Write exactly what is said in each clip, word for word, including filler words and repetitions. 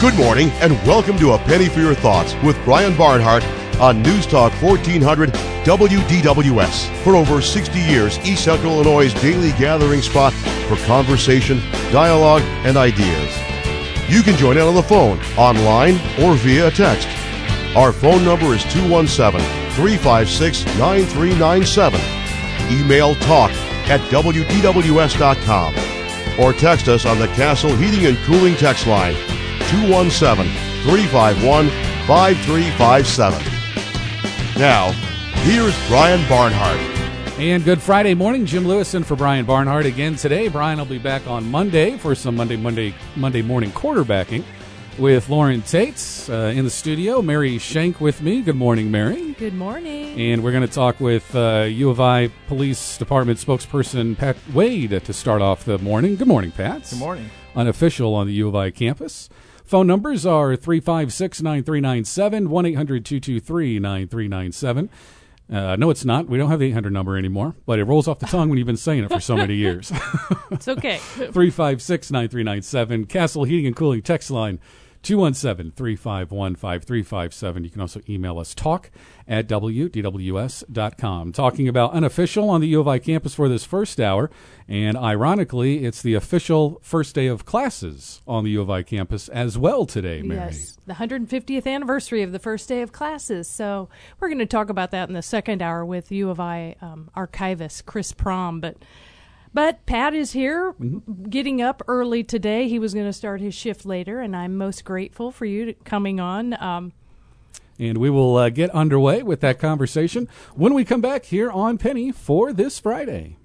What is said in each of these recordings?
Good morning and welcome to A Penny for Your Thoughts with Brian Barnhart on News Talk fourteen hundred W D W S. For over sixty years, East Central Illinois' daily gathering spot for conversation, dialogue, and ideas. You can join in on the phone, online, or via text. Our phone number is two one seven, three five six, nine three nine seven. Email talk at W D W S dot com or text us on the Castle Heating and Cooling text line two one seven, three five one, five three five seven. Now, here's Brian Barnhart. And good Friday morning, Jim Lewis in for Brian Barnhart again today. Brian will be back on Monday for some Monday Monday Monday morning quarterbacking with Lauren Tate uh, in the studio. Mary Schenk with me. Good morning, Mary. Good morning. And we're going to talk with uh, U of I Police Department spokesperson Pat Wade to start off the morning. Good morning, Pat. Good morning. Unofficial on the U of I campus. Phone numbers are three five six, nine three nine seven, one eight hundred, two two three, nine three nine seven. Uh, no, it's not. We don't have the eight hundred number anymore, but it rolls off the tongue when you've been saying it for so many years. It's okay. three five six, nine three nine seven. Castle Heating and Cooling text line two one seven, three five one, five three five seven. You can also email us talk at W D W S dot com. Talking about unofficial on the U of I campus for this first hour. And ironically, it's the official first day of classes on the U of I campus as well today, Mary. Yes, the one hundred fiftieth anniversary of the first day of classes. So we're going to talk about that in the second hour with U of I um, archivist Chris Prom. But But Pat is here, mm-hmm. getting up early today. He was going to start his shift later, and I'm most grateful for you to, coming on. Um, and we will uh, get underway with that conversation when we come back here on Penny for this Friday.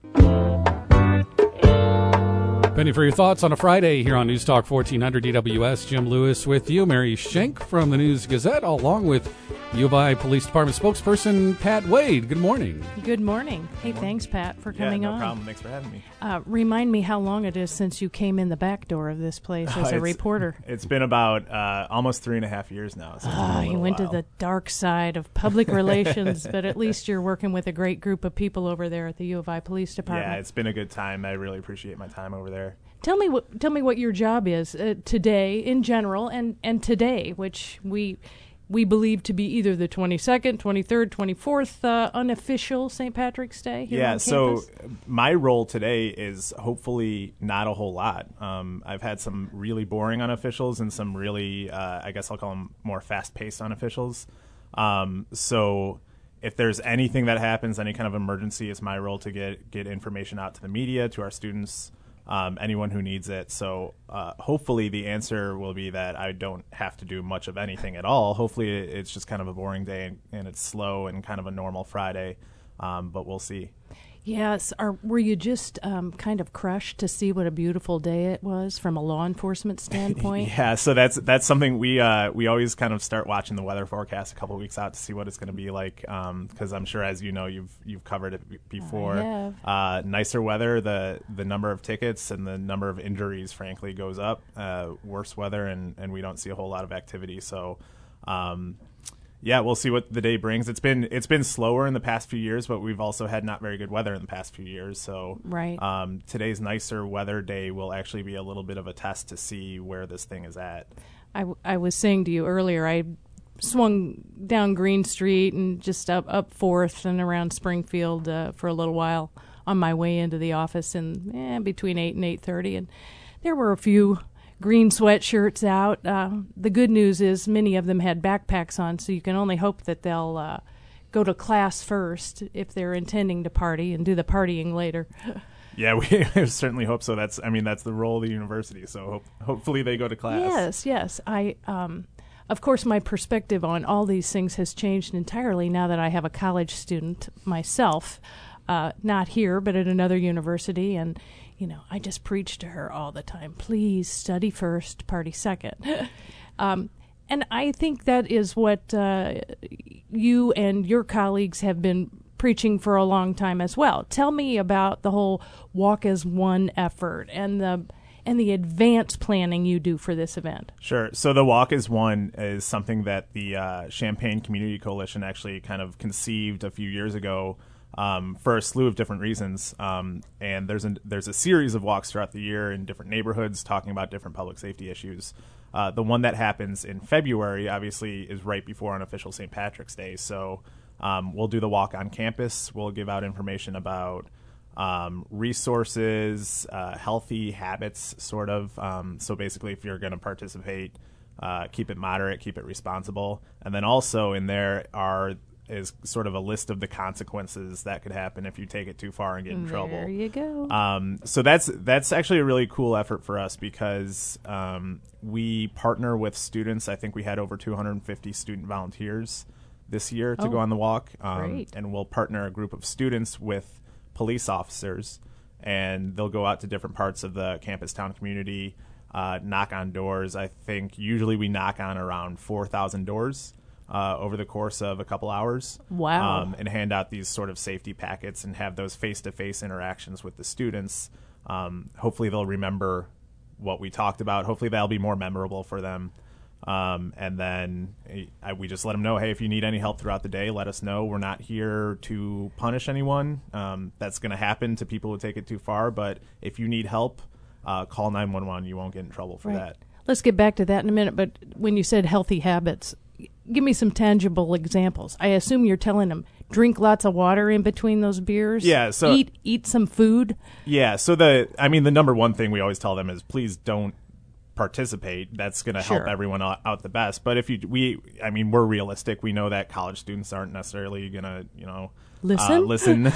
Penny for your thoughts on a Friday here on News Talk fourteen hundred D W S. Jim Lewis with you. Mary Schenk from the News Gazette, along with U of I Police Department spokesperson Pat Wade. Good morning. Good morning. Hey, thanks, Pat, for coming yeah, no on. No problem. Thanks for having me. Uh, remind me how long it is since you came in the back door of this place as uh, a reporter. It's been about uh, almost three and a half years now. So oh, you went while. to the dark side of public relations, but at least you're working with a great group of people over there at the U of I Police Department. Yeah, it's been a good time. I really appreciate my time over there. Tell me what tell me what your job is uh, today in general, and, and today, which we we believe to be either the twenty-second, twenty-third, twenty-fourth uh, unofficial Saint Patrick's Day here yeah, on so campus. My role today is hopefully not a whole lot. Um, I've had some really boring unofficials and some really, uh, I guess I'll call them more fast-paced unofficials. Um, so if there's anything that happens, any kind of emergency, it's my role to get get information out to the media, to our students, Um, anyone who needs it. So uh, hopefully the answer will be that I don't have to do much of anything at all. Hopefully it's just kind of a boring day and, and it's slow and kind of a normal Friday, um, but we'll see. Yes. Are, were you just um, kind of crushed to see what a beautiful day it was from a law enforcement standpoint? Yeah, so that's that's something we uh, we always kind of start watching the weather forecast a couple of weeks out to see what it's going to be like, because um, I'm sure, as you know, you've you've covered it b- before. I have. Uh, nicer weather, the the number of tickets and the number of injuries, frankly, goes up. Uh, worse weather, and, and we don't see a whole lot of activity. So, um, yeah, we'll see what the day brings. It's been it's been slower in the past few years, but we've also had not very good weather in the past few years. So right. um, today's nicer weather day will actually be a little bit of a test to see where this thing is at. I, w- I was saying to you earlier, I swung down Green Street and just up, up Fourth and around Springfield uh, for a little while on my way into the office in eh, between eight and eight thirty, and there were a few green sweatshirts out. Uh, the good news is many of them had backpacks on, so you can only hope that they'll uh, go to class first if they're intending to party and do the partying later. Yeah, we certainly hope so. That's, I mean, that's the role of the university. So hope, hopefully they go to class. Yes, yes. I, um, of course, my perspective on all these things has changed entirely now that I have a college student myself, uh, not here, but at another university, and you know, I just preach to her all the time. Please study first, party second. um, and I think that is what uh, you and your colleagues have been preaching for a long time as well. Tell me about the whole Walk as One effort and the and the advanced planning you do for this event. Sure. So the Walk as One is something that the uh, Champaign Community Coalition actually kind of conceived a few years ago. um, for a slew of different reasons. Um, and there's a, there's a series of walks throughout the year in different neighborhoods talking about different public safety issues. Uh, the one that happens in February, obviously, is right before unofficial Saint Patrick's Day. So um, we'll do the walk on campus. We'll give out information about um, resources, uh, healthy habits, sort of. Um, so basically, if you're going to participate, uh, keep it moderate, keep it responsible. And then also in there are is sort of a list of the consequences that could happen if you take it too far and get in there trouble. There you go. Um, so that's that's actually a really cool effort for us because um, we partner with students. I think we had over two hundred fifty student volunteers this year to Oh, go on the walk. Um, great. and we'll partner a group of students with police officers, and they'll go out to different parts of the campus town community, uh, knock on doors. I think usually we knock on around four thousand doors Uh, over the course of a couple hours. Wow. Um, and hand out these sort of safety packets and have those face-to-face interactions with the students. Um, hopefully they'll remember what we talked about. Hopefully that'll be more memorable for them. Um, and then I, we just let them know, hey, if you need any help throughout the day, let us know. We're not here to punish anyone. Um, that's going to happen to people who take it too far. But if you need help, uh, call nine one one. You won't get in trouble for Right. that. Let's get back to that in a minute. But when you said healthy habits, give me some tangible examples. I assume you're telling them drink lots of water in between those beers. Yeah, so- eat eat some food. Yeah, so the I mean the number one thing we always tell them is please don't participate. That's going to help Sure. everyone out, out the best. But if you we I mean we're realistic. We know that college students aren't necessarily going to, you know, Listen? uh, listen.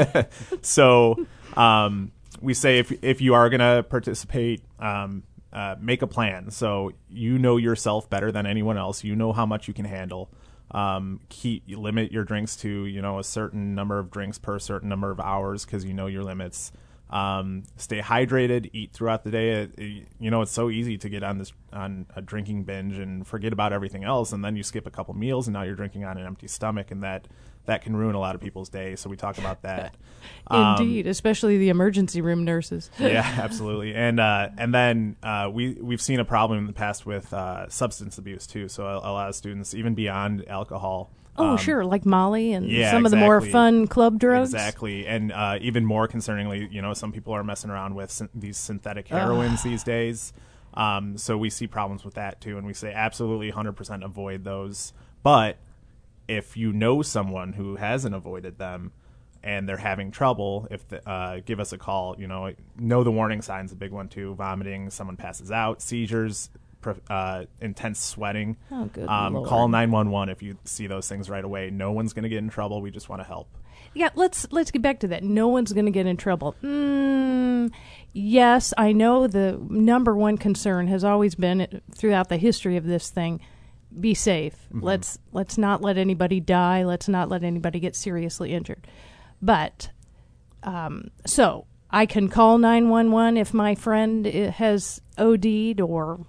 So, um we say if if you are going to participate, um uh, make a plan. So you know yourself better than anyone else. You know how much you can handle. Um, keep limit your drinks to, you know, a certain number of drinks per certain number of hours because you know your limits. Um, stay hydrated. Eat throughout the day. It, it, you know, it's so easy to get on this on a drinking binge and forget about everything else, and then you skip a couple meals, and now you're drinking on an empty stomach, and that that can ruin a lot of people's day. So we talk about that. Indeed, especially the emergency room nurses. Yeah, absolutely. And uh, and then uh, we we've seen a problem in the past with uh, substance abuse too. So a, a lot of students, even beyond alcohol. Oh, um, sure, like Molly and yeah, some of the more exactly. fun club drugs. Exactly, and uh, even more concerningly, you know, some people are messing around with syn- these synthetic heroines these days. Um, so we see problems with that too, and we say absolutely one hundred percent avoid those. But if you know someone who hasn't avoided them and they're having trouble, if the, uh, give us a call. You know, know the warning signs, a big one too: vomiting, someone passes out, seizures, pr- uh, intense sweating. Oh, good um, Lord. Call nine one one if you see those things right away. No one's going to get in trouble. We just want to help. Yeah, let's let's get back to that. No one's going to get in trouble. Mm, yes, I know the number one concern has always been uh, throughout the history of this thing: be safe. Mm-hmm. Let's let's not let anybody die. Let's not let anybody get seriously injured. But um, so I can call nine one one if my friend uh, has O D'd, or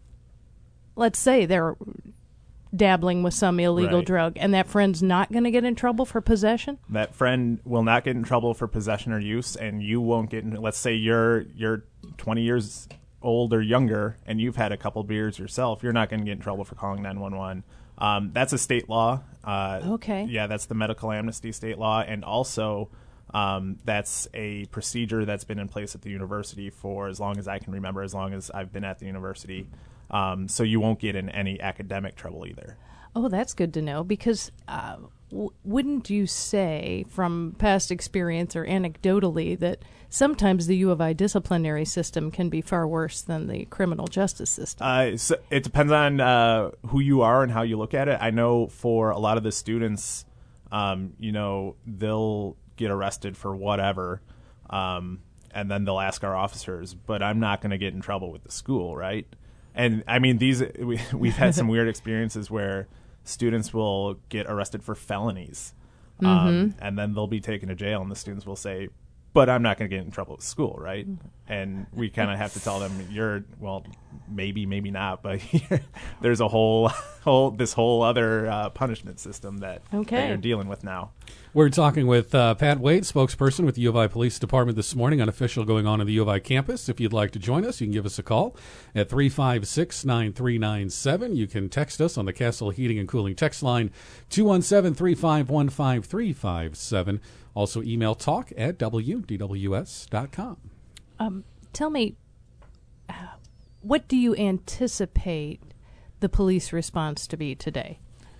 let's say they're dabbling with some illegal Right. drug, and that friend's not going to get in trouble for possession? That friend will not get in trouble for possession or use, and you won't get in. Let's say you're you're twenty years old or younger, and you've had a couple beers yourself. You're not going to get in trouble for calling nine one one. Um, that's a state law. Uh, Okay. Yeah, that's the medical amnesty state law, and also um, that's a procedure that's been in place at the university for as long as I can remember, as long as I've been at the university. Um, so you won't get in any academic trouble either. Oh, that's good to know, because uh, w- wouldn't you say from past experience or anecdotally that sometimes the U of I disciplinary system can be far worse than the criminal justice system? Uh, so it depends on uh, who you are and how you look at it. I know for a lot of the students, um, you know, they'll get arrested for whatever, um, and then they'll ask our officers, but I'm not going to get in trouble with the school, right? And I mean, these we, we've had some weird experiences where students will get arrested for felonies, um, and then they'll be taken to jail, and the students will say, "But I'm not going to get in trouble with school, right?" and we kind of have to tell them, you're, well, maybe, maybe not, but there's a whole, whole this whole other uh, punishment system that, okay. that you're dealing with now. We're talking with uh, Pat Wade, spokesperson with the U of I Police Department this morning on official going on in the U of I campus. If you'd like to join us, you can give us a call at three five six, nine three nine seven. You can text us on the Castle Heating and Cooling text line, two one seven, three five one, five three five seven. Also email talk at w d w s dot com. Um, tell me, uh, what do you anticipate the police response to be today?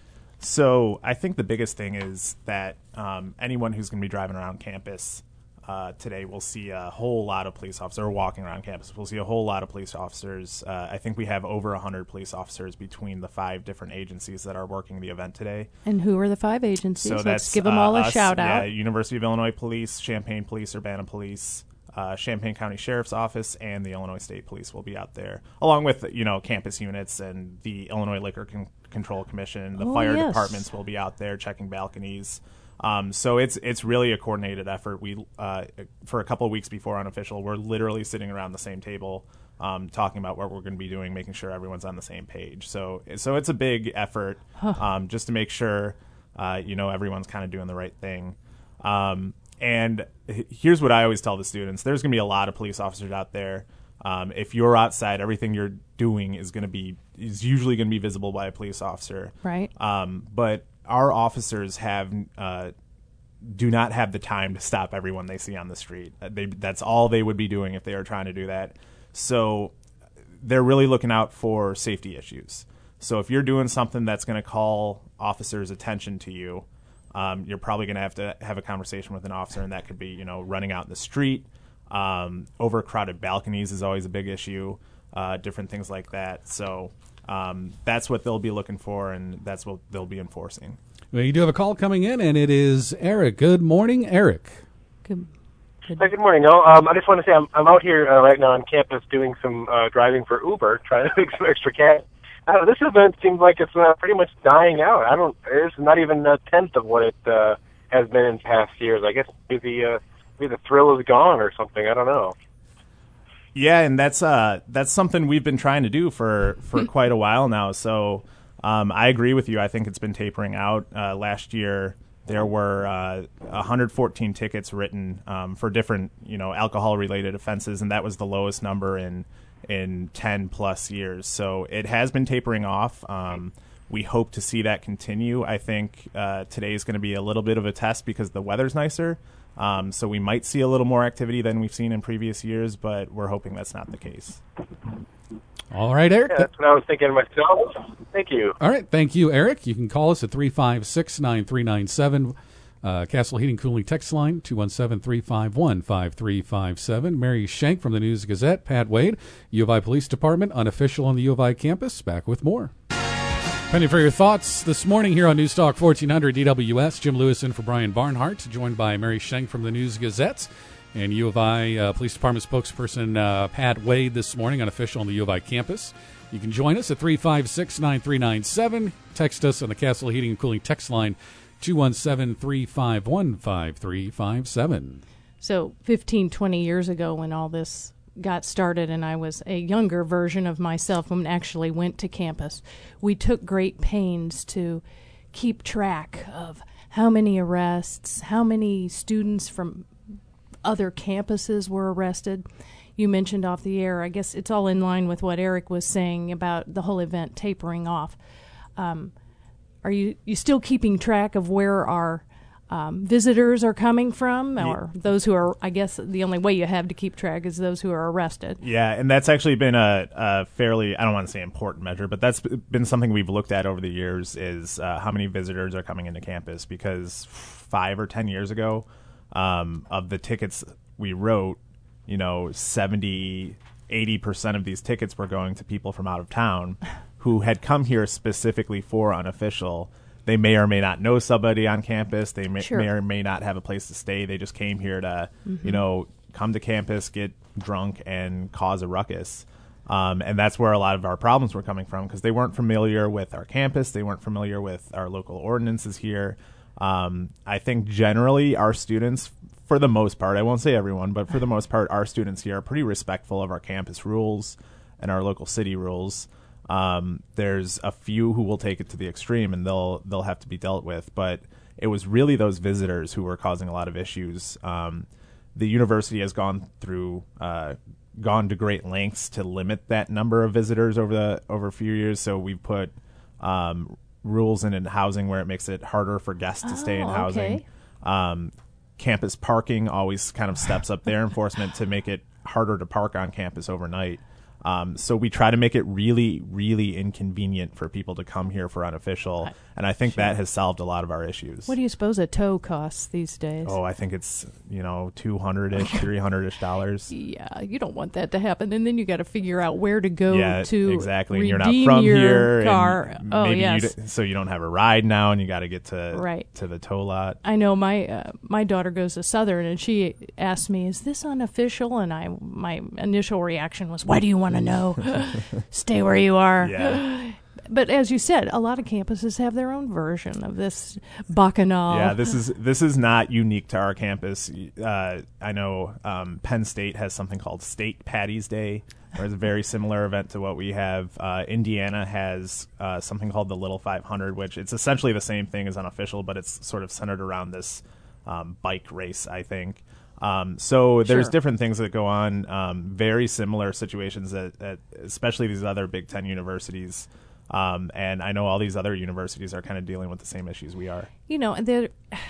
So I think the biggest thing is that um, anyone who's going to be driving around campus uh, today will see a whole lot of police officers, or walking around campus. We'll see a whole lot of police officers. Uh, I think we have over one hundred police officers between the five different agencies that are working the event today. And who are the five agencies? So Let's that's, give them uh, all a us, shout out. Yeah, University of Illinois Police, Champaign Police, Urbana Police, uh, Champaign County Sheriff's Office, and the Illinois State Police will be out there, along with, you know, campus units and the Illinois Liquor Con- Control Commission. The oh, fire yes. departments will be out there checking balconies. Um, so it's it's really a coordinated effort. We uh, for a couple of weeks before unofficial, we're literally sitting around the same table, um, talking about what we're going to be doing, making sure everyone's on the same page. So so it's a big effort, huh. um, just to make sure uh, you know everyone's kind of doing the right thing. Um, and here's what I always tell the students: there's going to be a lot of police officers out there. Um, if you're outside, everything you're doing is going to be is usually going to be visible by a police officer. Right. Um, but our officers have uh, do not have the time to stop everyone they see on the street. They, that's all they would be doing if they were trying to do that. So they're really looking out for safety issues. So if you're doing something that's going to call officers' attention to you, um, you're probably going to have to have a conversation with an officer, and that could be, you know, running out in the street. Um, overcrowded balconies is always a big issue, uh, different things like that. So um, that's what they'll be looking for, and that's what they'll be enforcing. Well, you do have a call coming in, and it is Eric. Good morning, Eric. Good, good. Hi, good morning. No, um, I just want to say I'm, I'm out here uh, right now on campus doing some uh, driving for Uber, trying to make some extra cash. Uh, this event seems like it's uh, pretty much dying out. I don't. It's not even a tenth of what it uh, has been in past years. I guess maybe the uh, maybe the thrill is gone or something. I don't know. Yeah, and that's uh that's something we've been trying to do for for quite a while now. So um, I agree with you. I think it's been tapering out. Uh, last year there were uh, one hundred fourteen tickets written um, for different you know alcohol related offenses, and that was the lowest number in in ten plus years. So it has been tapering off. Um, we hope to see that continue. I think uh, today is going to be a little bit of a test because the weather's nicer. Um, so we might see a little more activity than we've seen in previous years, but we're hoping that's not the case. All right, Eric. Yeah, that's what I was thinking myself. Thank you. All right, thank you, Eric. You can call us at three five six, nine three nine seven. Uh, Castle Heating Cooling text line, two one seven, three five one, five three five seven. Mary Schenk from the News Gazette, Pat Wade, U of I Police Department, unofficial on the U of I campus. Back with more. Penny for your thoughts this morning here on News Talk fourteen hundred D W S. Jim Lewis in for Brian Barnhart, joined by Mary Schenk from the News Gazette and U of I uh, Police Department spokesperson uh, Pat Wade this morning, unofficial on the U of I campus. You can join us at three five six, nine three nine seven. Text us on the Castle Heating and Cooling text line, two one seven, three five one, five three five seven. So fifteen, twenty years ago when all this got started and I was a younger version of myself and actually went to campus, we took great pains to keep track of how many arrests, how many students from other campuses were arrested. You mentioned off the air, I guess it's all in line with what Eric was saying about the whole event tapering off. Um, are you, you still keeping track of where our Um, visitors are coming from, or yeah. those who are, I guess the only way you have to keep track is those who are arrested? Yeah, and that's actually been a, a fairly, I don't want to say important measure, but that's been something we've looked at over the years is uh, how many visitors are coming into campus, because five or ten years ago, um, of the tickets we wrote, you know, seventy, eighty percent of these tickets were going to people from out of town who had come here specifically for unofficial. They may or may not know somebody on campus. They may, sure. may or may not have a place to stay. They just came here to, mm-hmm. you know, come to campus, get drunk, and cause a ruckus. Um, and that's where a lot of our problems were coming from, because they weren't familiar with our campus. They weren't familiar with our local ordinances here. Um, I think generally our students for the most part, I won't say everyone, but for the most part, our students here are pretty respectful of our campus rules and our local city rules. Um, there's a few who will take it to the extreme, and they'll they'll have to be dealt with. But it was really those visitors who were causing a lot of issues. Um, the university has gone through uh, gone to great lengths to limit that number of visitors over the over a few years. So we've put um, rules in, in housing where it makes it harder for guests to Oh, stay in housing. okay. Um, campus parking always kind of steps up their enforcement to make it harder to park on campus overnight. Um, so we try to make it really, really inconvenient for people to come here for unofficial, and I think Sure. that has solved a lot of our issues. What do you suppose a tow costs these days? Oh, I think it's, you know, two hundred ish, three hundred ish dollars. Yeah, you don't want that to happen, and then you got to figure out where to go Yeah, to exactly. And you're not redeem from your here, car. and oh maybe yes, you d- so you don't have a ride now, and you got to get to Right. to the tow lot. I know my uh, my daughter goes to Southern, and she asked me, "Is this unofficial?" And I my initial reaction was, "Why do you want to know? Stay where you are." Yeah. But as you said, a lot of campuses have their own version of this bacchanal. Yeah, this is this is not unique to our campus. Uh, I know um, Penn State has something called State Patties Day, where it's a very similar event to what we have. Uh, Indiana has uh, something called the Little five hundred, which it's essentially the same thing as unofficial, but it's sort of centered around this um, bike race, I think. Um, so there's Sure. different things that go on, um, very similar situations at, at especially these other Big Ten universities. Um, and I know all these other universities are kind of dealing with the same issues we are. You know, there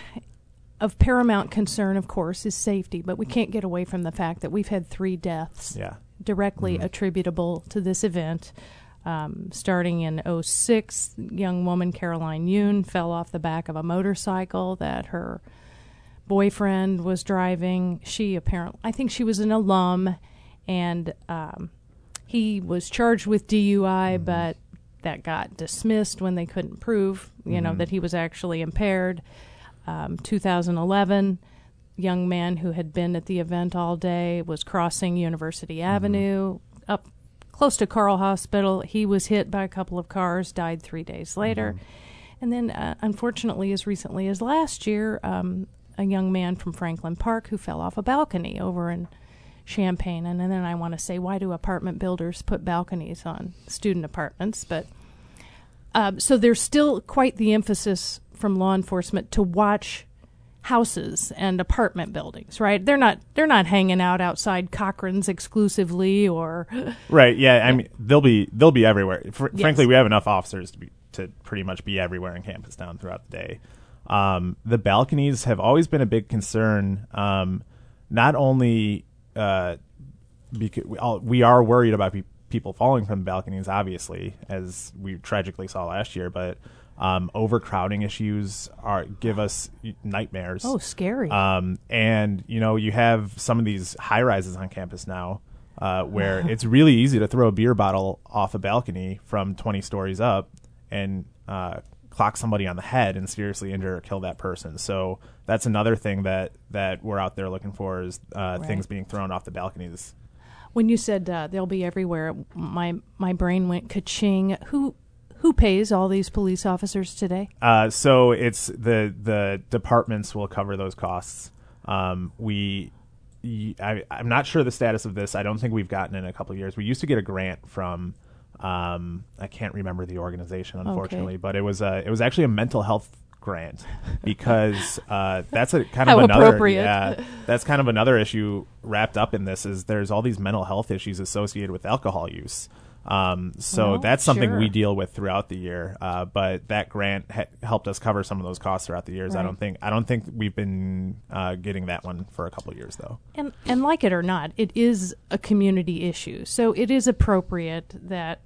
of paramount concern, of course, is safety, but we can't get away from the fact that we've had three deaths Yeah. directly Mm-hmm. attributable to this event. Um, starting in oh six, young woman Caroline Yoon fell off the back of a motorcycle that her boyfriend was driving. She apparently, I think she was an alum, and um, he was charged with D U I, Mm-hmm. but that got dismissed when they couldn't prove, you know, Mhm. that he was actually impaired. Um, two thousand eleven, young man who had been at the event all day was crossing University Avenue up close to Carl Hospital. He was hit by a couple of cars, died three days later. And then, uh, unfortunately, as recently as last year, um, a young man from Franklin Park who fell off a balcony over in Champaign. And, and then I want to say, why do apartment builders put balconies on student apartments? But um, so there's still quite the emphasis from law enforcement to watch houses and apartment buildings, right? They're not they're not hanging out outside Cochran's exclusively, or Right. Yeah. I mean, they'll be they'll be everywhere. Fr- Yes. Frankly, we have enough officers to be to pretty much be everywhere on campus down throughout the day. Um, the balconies have always been a big concern. Um, not only uh, because we, all, we are worried about pe- people falling from balconies, obviously, as we tragically saw last year, but um, overcrowding issues are give us nightmares. oh, scary. Um, and, you know, you have some of these high rises on campus now uh, where it's really easy to throw a beer bottle off a balcony from twenty stories up and uh, clock somebody on the head and seriously injure or kill that person. So that's another thing that, that we're out there looking for is uh, Right. things being thrown off the balconies. When you said uh, they'll be everywhere, my my brain went ka-ching. Who who pays all these police officers today? Uh, so it's the the departments will cover those costs. Um, we, y- I, am not sure the status of this. I don't think we've gotten in a couple of years. We used to get a grant from, um, I can't remember the organization unfortunately, Okay. but it was a, it was actually a mental health grant because uh, that's a kind How of another appropriate. yeah that's kind of another issue wrapped up in this is there's all these mental health issues associated with alcohol use. Um, so Well, that's something sure. we deal with throughout the year. Uh, but that grant ha- helped us cover some of those costs throughout the years. I Right. don't think I don't think we've been uh, getting that one for a couple of years though. And and like it or not, it is a community issue. So it is appropriate that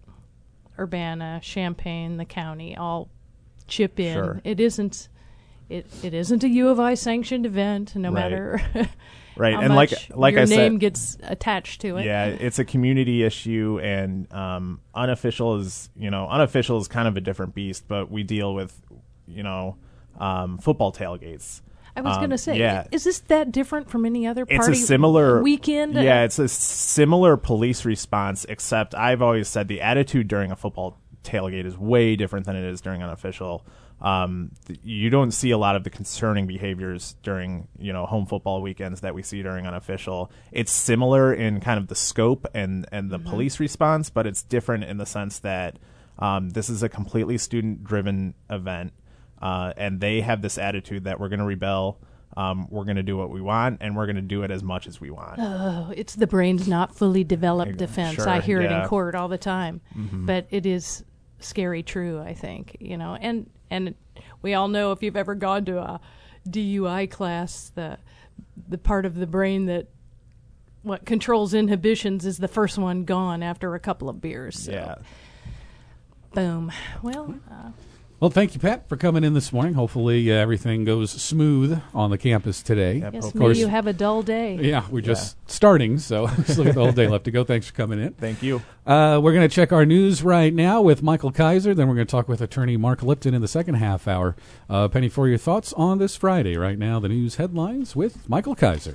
Urbana, Champaign, the county all chip in. Sure. It isn't it it isn't a U of I sanctioned event, no Right. matter Right, how and like much like your I name said, gets attached to it. yeah, it's a community issue, and um, unofficial is you know unofficial is kind of a different beast. But we deal with you know um, football tailgates. I was Um, going to say, yeah. is this that different from any other It's party a similar weekend? Yeah, it's a similar police response, except I've always said the attitude during a football tailgate is way different than it is during unofficial. Um, th- you don't see a lot of the concerning behaviors during, you know, home football weekends that we see during unofficial. It's similar in kind of the scope and, and the mm-hmm. police response, but it's different in the sense that um, this is a completely student-driven event, uh, and they have this attitude that we're going to rebel, um, we're going to do what we want, and we're going to do it as much as we want. Oh, it's the brain's not fully developed defense. Sure, I hear yeah. it in court all the time, mm-hmm. but it is scary true, I think, you know, and and we all know if you've ever gone to a D U I class, the the part of the brain that what controls inhibitions is the first one gone after a couple of beers. So. Yeah. Boom. Well. Uh, Well, thank you, Pat, for coming in this morning. Hopefully uh, everything goes smooth on the campus today. Yep, yes, of maybe course. you have a dull day. Yeah, we're just yeah. starting, so still got the whole day left to go. Thanks for coming in. Thank you. Uh, we're going to check our news right now with Michael Kaiser. Then we're going to talk with attorney Mark Lipton in the second half hour. Uh, Penny, for your thoughts on this Friday. Right now, the news headlines with Michael Kaiser.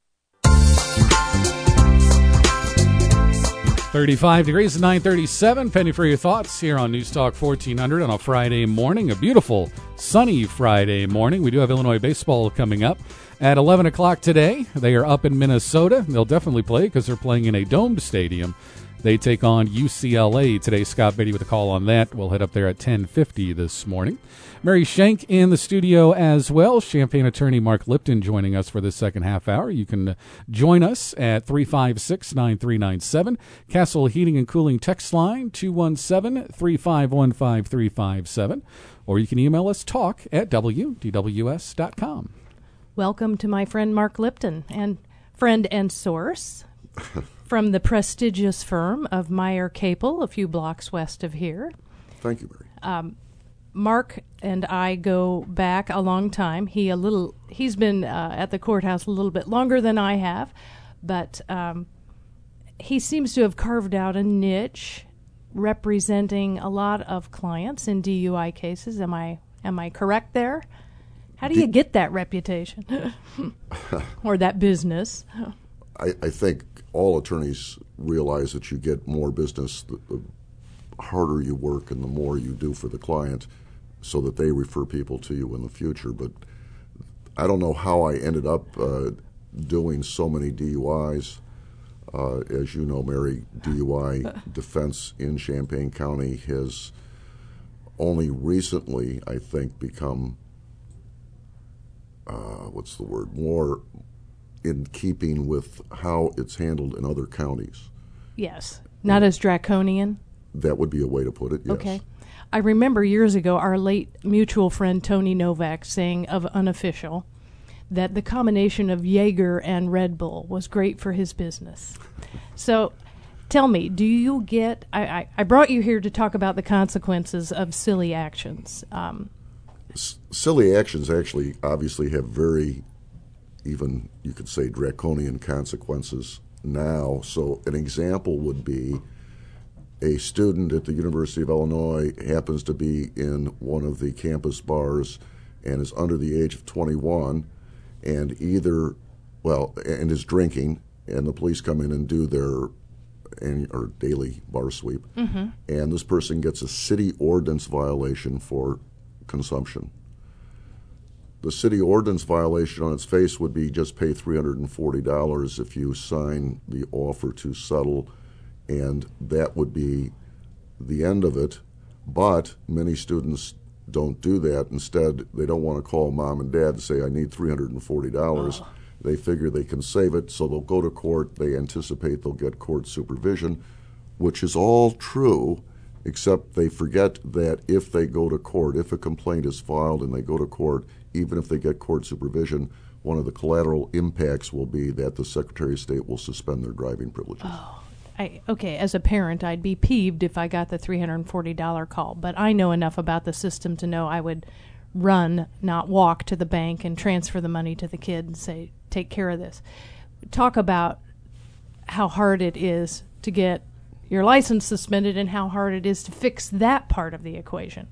thirty-five degrees and nine thirty-seven. Penny for your thoughts here on News Talk fourteen hundred on a Friday morning, a beautiful sunny Friday morning. We do have Illinois baseball coming up at eleven o'clock today. They are up in Minnesota. They'll definitely play because they're playing in a domed stadium. They take on U C L A today. Scott Beatty with a call on that. We'll head up there at ten fifty this morning. Mary Schenk in the studio as well. Champaign attorney Mark Lipton joining us for the second half hour. You can join us at three five six, nine three nine seven. Castle Heating and Cooling text line two one seven, three five one, five three five seven. Or you can email us talk at W D W S dot com. Welcome to my friend Mark Lipton, and friend and source from the prestigious firm of Meyer Capel, a few blocks west of here. Thank you, Mary. Um, Mark and I go back a long time. He a little. He's been uh, at the courthouse a little bit longer than I have, but um, he seems to have carved out a niche representing a lot of clients in D U I cases. Am I am I correct there? How do you get that reputation or that business? I, I think all attorneys realize that you get more business the, the harder you work and the more you do for the client, so that they refer people to you in the future. But I don't know how I ended up uh, doing so many D U Is. Uh, as you know, Mary, D U I defense in Champaign County has only recently, I think, become, uh, what's the word, more in keeping with how it's handled in other counties. Yes. Not as draconian? That would be a way to put it, yes. Okay. I remember years ago our late mutual friend Tony Novak saying of Unofficial that the combination of Jaeger and Red Bull was great for his business. So tell me, do you get... I, I, I brought you here to talk about the consequences of silly actions. Um, S- silly actions actually obviously have very, even you could say, draconian consequences now. So an example would be a student at the University of Illinois happens to be in one of the campus bars and is under the age of twenty-one and either, well, and is drinking, and the police come in and do their and, or daily bar sweep, mm-hmm. and this person gets a city ordinance violation for consumption. The city ordinance violation on its face would be just pay three hundred forty dollars if you sign the offer to settle, and that would be the end of it. But many students don't do that. Instead, they don't want to call mom and dad and say, I need three hundred forty dollars. Oh. They figure they can save it, so they'll go to court. They anticipate they'll get court supervision, which is all true, except they forget that if they go to court, if a complaint is filed and they go to court, even if they get court supervision, one of the collateral impacts will be that the Secretary of State will suspend their driving privileges. Oh. I, okay, as a parent, I'd be peeved if I got the three hundred forty dollars call, but I know enough about the system to know I would run, not walk, to the bank and transfer the money to the kid and say, take care of this. Talk about how hard it is to get your license suspended and how hard it is to fix that part of the equation.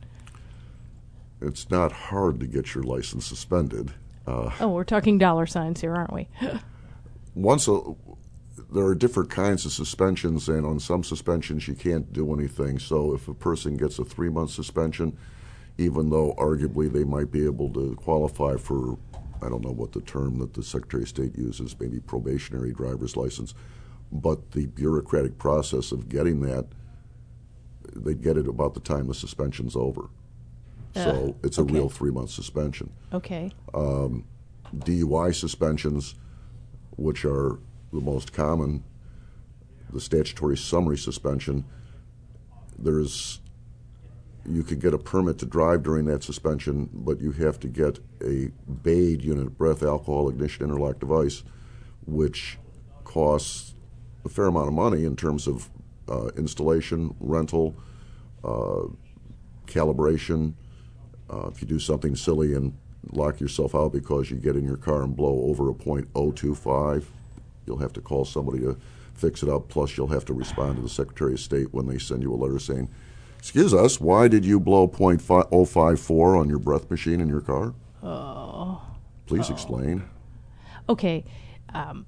It's not hard to get your license suspended. Uh, oh, we're talking dollar signs here, aren't we? once a... there are different kinds of suspensions, and on some suspensions you can't do anything. So if a person gets a three-month suspension, even though arguably they might be able to qualify for, I don't know what the term that the Secretary of State uses, maybe probationary driver's license, but the bureaucratic process of getting that, they get it about the time the suspension's over. So uh, it's a okay. real three-month suspension. Okay. Um, D U I suspensions, which are the most common, the statutory summary suspension, there's you can get a permit to drive during that suspension, but you have to get a BAID unit, breath alcohol ignition interlock device, which costs a fair amount of money in terms of uh, installation, rental, uh, calibration. Uh, if you do something silly and lock yourself out because you get in your car and blow over a point oh two five, you'll have to call somebody to fix it up, plus you'll have to respond to the Secretary of State when they send you a letter saying, excuse us, why did you blow point oh five four on your breath machine in your car? Oh. Please oh. explain. Okay. Um,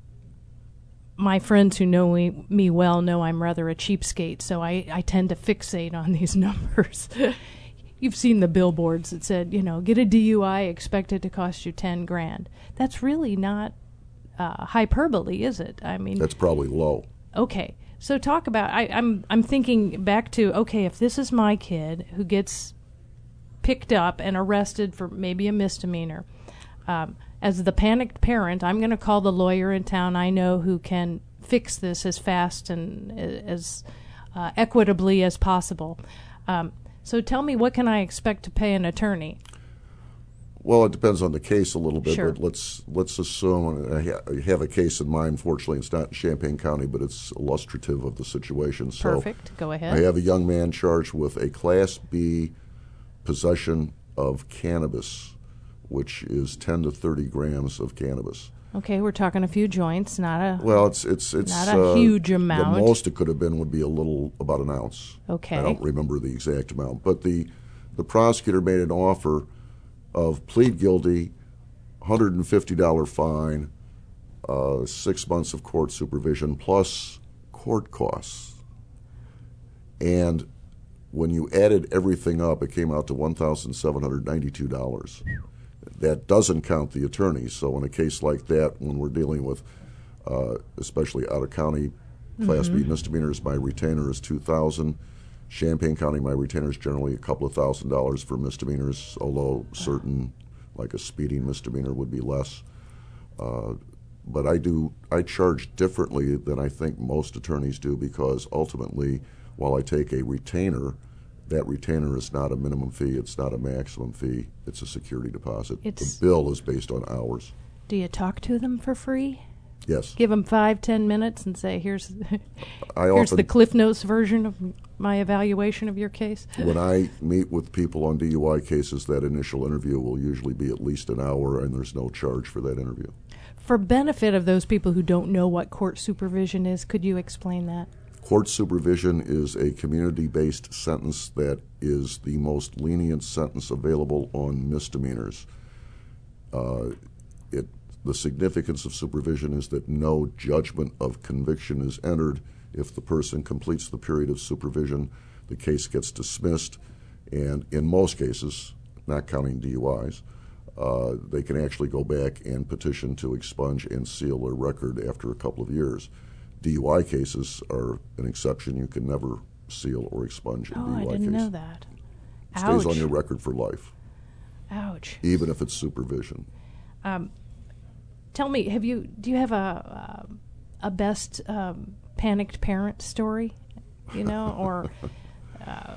my friends who know me, me well know I'm rather a cheapskate, so I, I tend to fixate on these numbers. You've seen the billboards that said, you know, get a D U I, expect it to cost you ten grand. That's really not uh, hyperbole, is it? I mean, that's probably low. Okay. So talk about, I, I'm I'm thinking back to, okay, if this is my kid who gets picked up and arrested for maybe a misdemeanor, um, as the panicked parent, I'm going to call the lawyer in town I know who can fix this as fast and as uh, equitably as possible. Um, so tell me, what can I expect to pay an attorney? Well, it depends on the case a little bit, sure. but let's let's assume, I, ha- I have a case in mind. Fortunately, it's not in Champaign County, but it's illustrative of the situation. So Perfect. Go ahead. I have a young man charged with a Class B possession of cannabis, which is ten to thirty grams of cannabis. Okay, we're talking a few joints, not a well, it's it's it's not a uh, huge amount. The most it could have been would be a little, about an ounce. Okay. I don't remember the exact amount, but the the prosecutor made an offer of plead guilty, one hundred fifty dollars fine, uh, six months of court supervision, plus court costs. And when you added everything up, it came out to one thousand seven hundred ninety-two dollars. That doesn't count the attorneys. So in a case like that, when we're dealing with, uh, especially out-of-county Class mm-hmm. B misdemeanors, my retainer is two thousand dollars. Champaign County, my retainer is generally a couple of thousand dollars for misdemeanors, although certain, like a speeding misdemeanor, would be less. Uh, but I do, I charge differently than I think most attorneys do, because ultimately, while I take a retainer, that retainer is not a minimum fee, it's not a maximum fee, it's a security deposit. It's, the bill is based on hours. Do you talk to them for free? Yes. Give them five, ten minutes and say, here's, I here's often, the Cliff Notes version of my evaluation of your case? When I meet with people on D U I cases, that initial interview will usually be at least an hour, and there's no charge for that interview. For benefit of those people who don't know what court supervision is, could you explain that? Court supervision is a community-based sentence that is the most lenient sentence available on misdemeanors. Uh, it, the significance of supervision is that no judgment of conviction is entered. If the person completes the period of supervision, the case gets dismissed, and in most cases, not counting D U Is, uh, they can actually go back and petition to expunge and seal their record after a couple of years. D U I cases are an exception. You can never seal or expunge a oh, D U I case. I didn't know that. It Ouch. stays on your record for life. Ouch. Even if it's supervision. Um, tell me, have you do you have a a, a best um, panicked parent story? You know, or uh,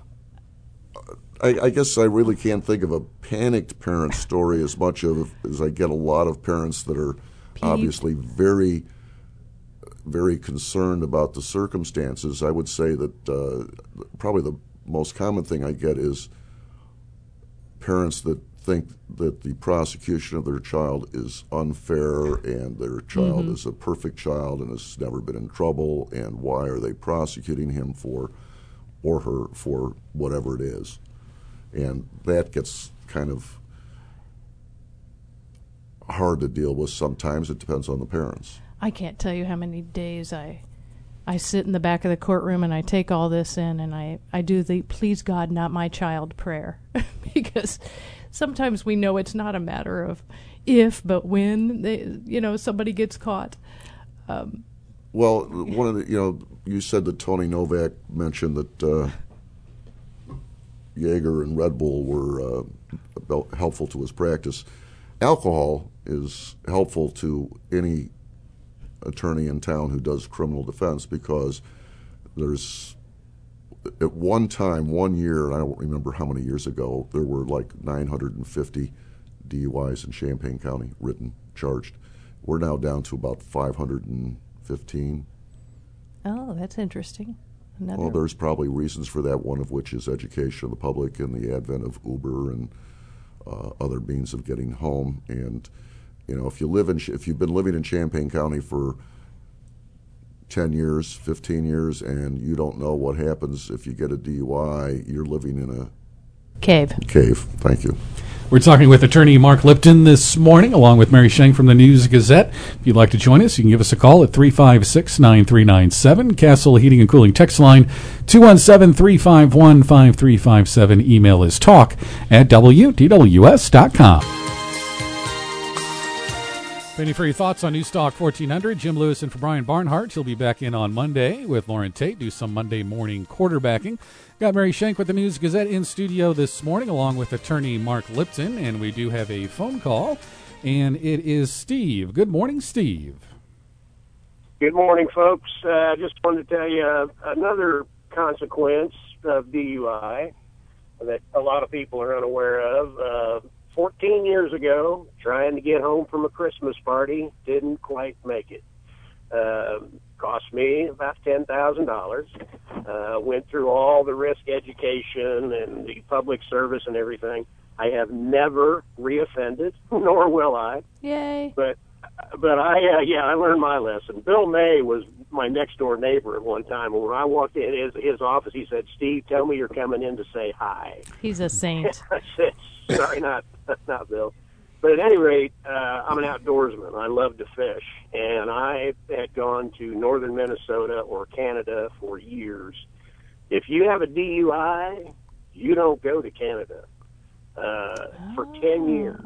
I, I guess I really can't think of a panicked parent story as much of as I get a lot of parents that are Peeved. obviously very, very concerned about the circumstances. I would say that uh, probably the most common thing I get is parents that think that the prosecution of their child is unfair and their child mm-hmm. is a perfect child and has never been in trouble, and why are they prosecuting him for or her for whatever it is. And that gets kind of hard to deal with sometimes. It depends on the parents. I can't tell you how many days I I sit in the back of the courtroom and I take all this in and I, I do the please God not my child prayer because sometimes we know it's not a matter of if but when they, you know somebody gets caught. Um, well, one of the you know you said that Tony Novak mentioned that uh, Jaeger and Red Bull were uh, helpful to his practice. Alcohol is helpful to any attorney in town who does criminal defense because there's at one time, one year, I don't remember how many years ago, there were like nine hundred fifty D U Is in Champaign County, written, charged. We're now down to about five hundred fifteen. Oh, that's interesting. Another Well, there's probably reasons for that, one of which is education of the public and the advent of Uber and uh, other means of getting home. And you know, if you live in, if you've been living in Champaign County for ten years, fifteen years, and you don't know what happens if you get a D U I, you're living in a cave. Cave. Thank you. We're talking with attorney Mark Lipton this morning, along with Mary Schenk from the News Gazette. If you'd like to join us, you can give us a call at three five six, nine three nine seven. Castle Heating and Cooling text line two one seven, three five one, five three five seven. Email is talk at W D W S dot com. Penny for your thoughts on News Talk fourteen hundred. Jim Lewis and for Brian Barnhart. He'll be back in on Monday with Lauren Tate, do some Monday morning quarterbacking. Got Mary Schenk with the News Gazette in studio this morning, along with attorney Mark Lipton, and we do have a phone call, and it is Steve. Good morning, Steve. Good morning, folks. I uh, just wanted to tell you uh, another consequence of D U I that a lot of people are unaware of. Uh, fourteen years ago, trying to get home from a Christmas party, didn't quite make it. Uh, cost me about ten thousand dollars. Uh, went through all the risk education and the public service and everything. I have never reoffended, nor will I. Yay. But but I, uh, yeah, I learned my lesson. Bill May was my next-door neighbor at one time. And when I walked in his, his office, he said, "Steve, tell me you're coming in to say hi." He's a saint. I said, "Sorry, not not Bill." But at any rate, uh, I'm an outdoorsman. I love to fish. And I had gone to northern Minnesota or Canada for years. If you have a D U I, you don't go to Canada uh, for ten years.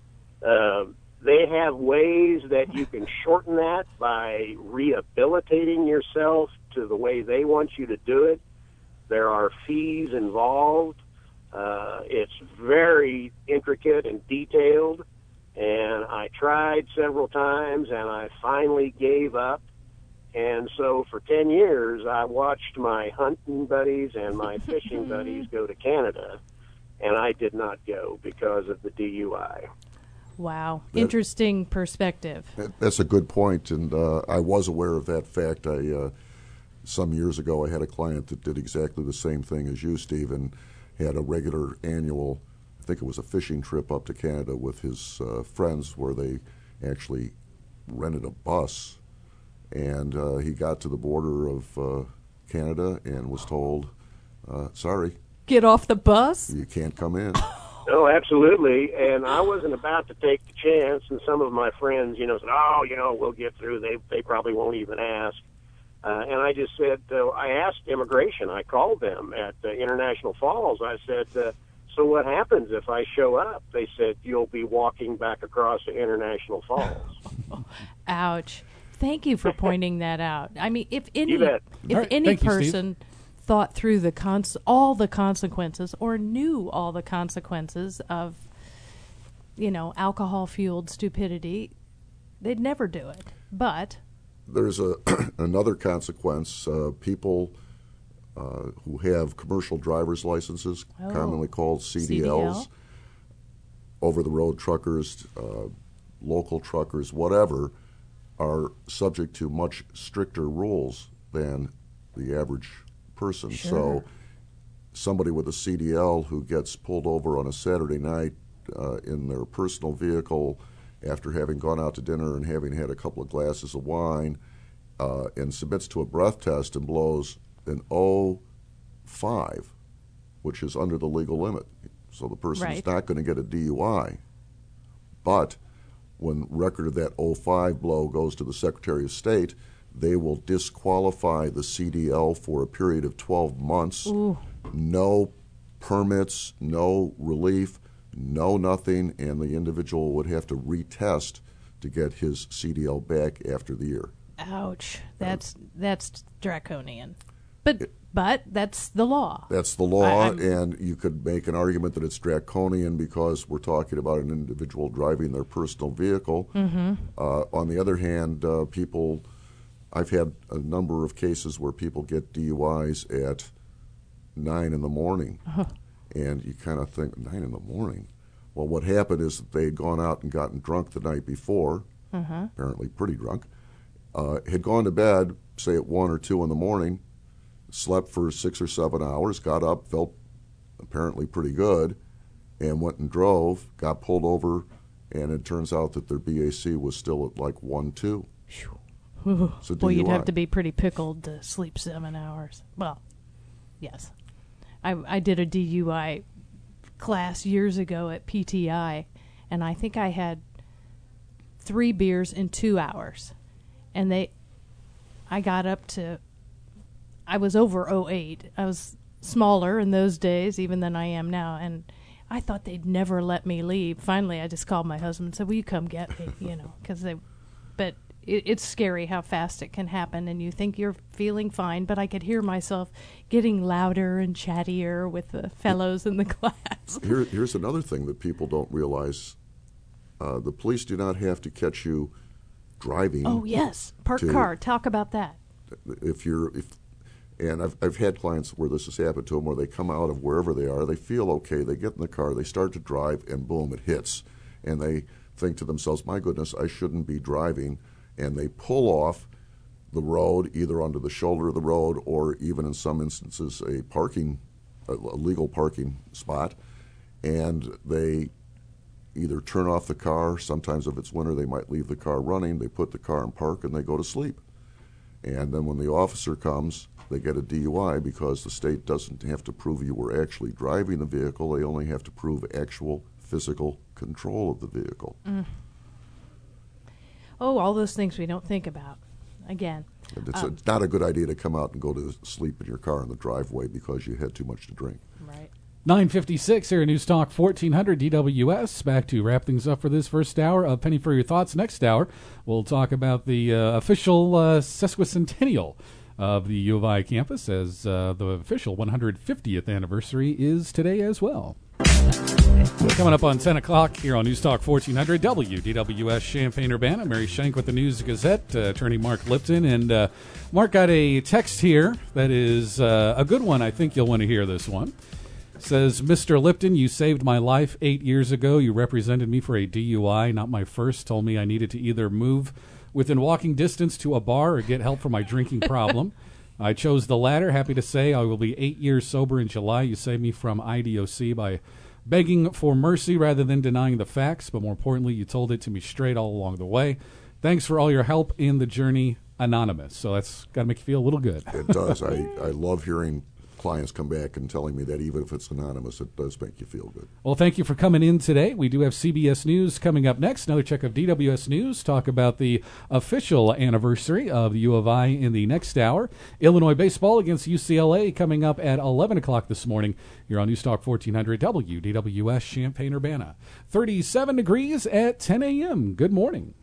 Uh, they have ways that you can shorten that by rehabilitating yourself to the way they want you to do it. There are fees involved. Uh, it's very intricate and detailed, and I tried several times, and I finally gave up. And so for ten years, I watched my hunting buddies and my fishing buddies go to Canada, and I did not go because of the D U I. Wow. Interesting perspective. That's a good point, and uh, I was aware of that fact. I uh, some years ago, I had a client that did exactly the same thing as you, Steve, and had a regular annual, I think it was a fishing trip up to Canada with his uh, friends where they actually rented a bus. And uh, he got to the border of uh, Canada and was told, uh, sorry. Get off the bus? You can't come in. Oh, absolutely. And I wasn't about to take the chance. And some of my friends, you know, said, oh, you know, we'll get through. They they probably won't even ask. Uh, and I just said, uh, I asked immigration. I called them at uh, International Falls. I said, uh, so what happens if I show up? They said, you'll be walking back across to International Falls. Ouch. Thank you for pointing that out. I mean, if any, You bet. if All right. any Thank you, person thought through the cons- all the consequences or knew all the consequences of, you know, alcohol-fueled stupidity, they'd never do it. But There's a another consequence. Uh, people uh, who have commercial driver's licenses, Oh. commonly called C D Ls, C D L? over-the-road truckers, uh, local truckers, whatever, are subject to much stricter rules than the average person. Sure. So somebody with a C D L who gets pulled over on a Saturday night uh, in their personal vehicle after having gone out to dinner and having had a couple of glasses of wine uh, and submits to a breath test and blows an oh five, which is under the legal limit. So the person's Right. not going to get a D U I. But when record of that oh five blow goes to the Secretary of State, they will disqualify the C D L for a period of twelve months. Ooh. No permits, no relief, no nothing, and the individual would have to retest to get his C D L back after the year. Ouch. That's that's draconian. But but that's the law. That's the law, I, I'm- and you could make an argument that it's draconian because we're talking about an individual driving their personal vehicle. Mm-hmm. Uh, on the other hand, uh, people, I've had a number of cases where people get D U Is at nine in the morning, Uh-huh. and you kind of think, nine in the morning? Well, what happened is that they had gone out and gotten drunk the night before, Uh-huh. apparently pretty drunk, uh, had gone to bed, say at one or two in the morning, slept for six or seven hours, got up, felt apparently pretty good, and went and drove, got pulled over, and it turns out that their B A C was still at like one, two. Ooh. So Well, you'd D U I. have to be pretty pickled to sleep seven hours. Well, yes. I, I did a D U I class years ago at P T I, and I think I had three beers in two hours. And they, I got up to, I was over oh eight. I was smaller in those days even than I am now, and I thought they'd never let me leave. Finally, I just called my husband and said, will you come get me, you know, because they, but it, it's scary how fast it can happen, and you think you're feeling fine, but I could hear myself getting louder and chattier with the fellows in the class. Here, here's another thing that people don't realize. Uh, the police do not have to catch you driving. Oh, yes. Park to- car. Talk about that. If you're, if, and I've, I've had clients where this has happened to them, where they come out of wherever they are, they feel okay, they get in the car, they start to drive, and boom, it hits. And they think to themselves, my goodness, I shouldn't be driving. And they pull off the road, either onto the shoulder of the road or even in some instances a parking, a legal parking spot, and they either turn off the car, sometimes if it's winter they might leave the car running, they put the car in park and they go to sleep. And then when the officer comes, they get a D U I because the state doesn't have to prove you were actually driving the vehicle, they only have to prove actual physical control of the vehicle. Mm. Oh, all those things we don't think about. Again. And it's, Um, it's not a good idea to come out and go to sleep in your car in the driveway because you had too much to drink. Right. nine fifty-six here at News Talk fourteen hundred D W S. Back to wrap things up for this first hour of Penny for Your Thoughts. Next hour, we'll talk about the uh, official uh, sesquicentennial of the U of I campus, as uh, the official one hundred fiftieth anniversary is today as well. Coming up on ten o'clock here on News Talk fourteen hundred W D W S Champaign-Urbana. Mary Schenk with the News Gazette, uh, attorney Mark Lipton. And uh, Mark got a text here that is uh, a good one. I think you'll want to hear this one. Says, Mister Lipton, you saved my life eight years ago. You represented me for a D U I, not my first. Told me I needed to either move within walking distance to a bar or get help for my drinking problem. I chose the latter. Happy to say I will be eight years sober in July. You saved me from I D O C by begging for mercy rather than denying the facts, but more importantly, you told it to me straight all along the way. Thanks for all your help in the journey, Anonymous. So that's got to make you feel a little good. It does. I, I love hearing clients come back and telling me that even if it's anonymous, it does make you feel good. Well, thank you for coming in today. We do have C B S News coming up next. Another check of D W S News. Talk about the official anniversary of the U of I in the next hour. Illinois baseball against U C L A coming up at eleven o'clock this morning here on News Talk fourteen hundred W D W S Champaign-Urbana. thirty-seven degrees at ten a.m. Good morning.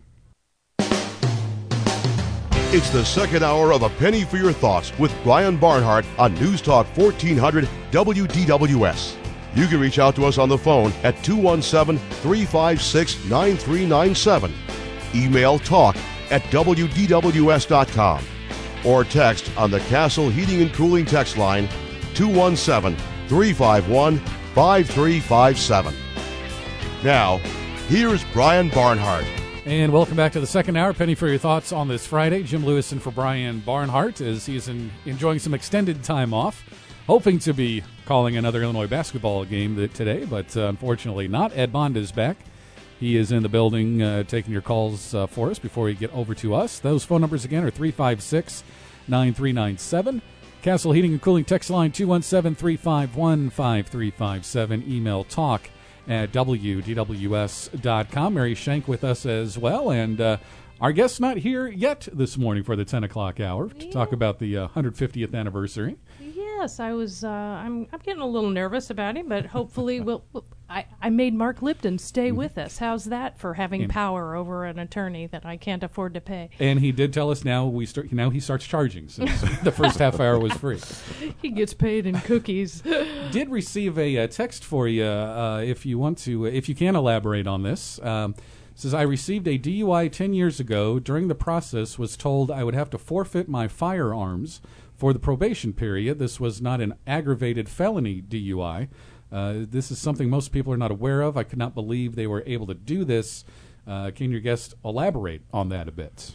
It's the second hour of A Penny for Your Thoughts with Brian Barnhart on News Talk fourteen hundred W D W S. You can reach out to us on the phone at two one seven, three five six, nine three nine seven. Email talk at W D W S dot com. Or text on the Castle Heating and Cooling text line two one seven, three five one, five three five seven. Now, here's Brian Barnhart. And welcome back to the second hour. Penny for Your Thoughts on this Friday. Jim Lewis in for Brian Barnhart as he's in, enjoying some extended time off. Hoping to be calling another Illinois basketball game th- today, but uh, unfortunately not. Ed Bond is back. He is in the building uh, taking your calls uh, for us before you get over to us. Those phone numbers again are three five six, nine three nine seven. Castle Heating and Cooling text line two one seven, three five one, five three five seven. Email talk at W D W S dot com. Mary Schenk with us as well, and uh, our guest's not here yet this morning for the ten o'clock hour to Yeah. talk about the uh, one hundred fiftieth anniversary. Yes, I was. Uh, I'm. I'm getting a little nervous about him, but hopefully, we'll. we'll- I, I made Mark Lipton stay with us. How's that for having And- power over an attorney that I can't afford to pay? And he did tell us now we start. Now he starts charging since the first half hour was free. He gets paid in cookies. Did receive a, uh text for you uh, if you want to, if you can elaborate on this. Um, it says, I received a D U I ten years ago. During the process, was told I would have to forfeit my firearms for the probation period. This was not an aggravated felony D U I. Uh, this is something most people are not aware of. I could not believe they were able to do this. Uh, can your guest elaborate on that a bit?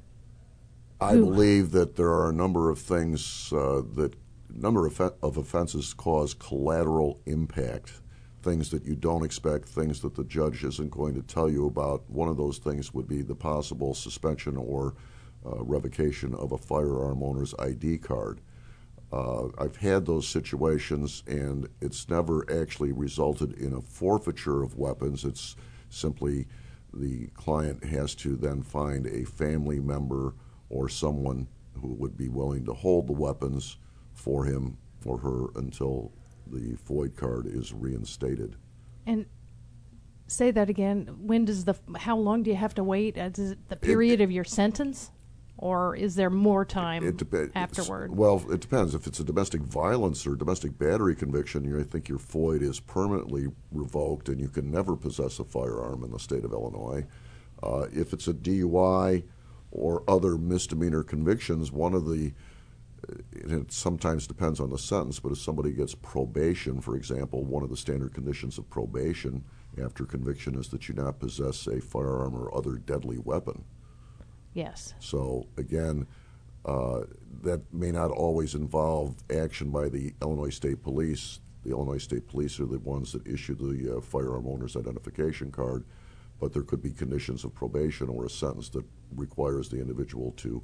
I believe that there are a number of things uh, that number of, of offenses cause collateral impact, things that you don't expect, things that the judge isn't going to tell you about. One of those things would be the possible suspension or uh, revocation of a firearm owner's I D card. Uh, I've had those situations, and it's never actually resulted in a forfeiture of weapons. It's simply the client has to then find a family member or someone who would be willing to hold the weapons for him or her until the FOID card is reinstated. And say that again. When does the? How long do you have to wait? Is it the period It- of your sentence, or is there more time It dep- afterward? Well, it depends. If it's a domestic violence or domestic battery conviction, you, I think your FOID is permanently revoked and you can never possess a firearm in the state of Illinois. Uh, if it's a D U I or other misdemeanor convictions, one of the, and it sometimes depends on the sentence, but if somebody gets probation, for example, one of the standard conditions of probation after conviction is that you not possess a firearm or other deadly weapon. Yes. So again, uh, that may not always involve action by the Illinois State Police. The Illinois State Police are the ones that issue the uh, firearm owner's identification card, but there could be conditions of probation or a sentence that requires the individual to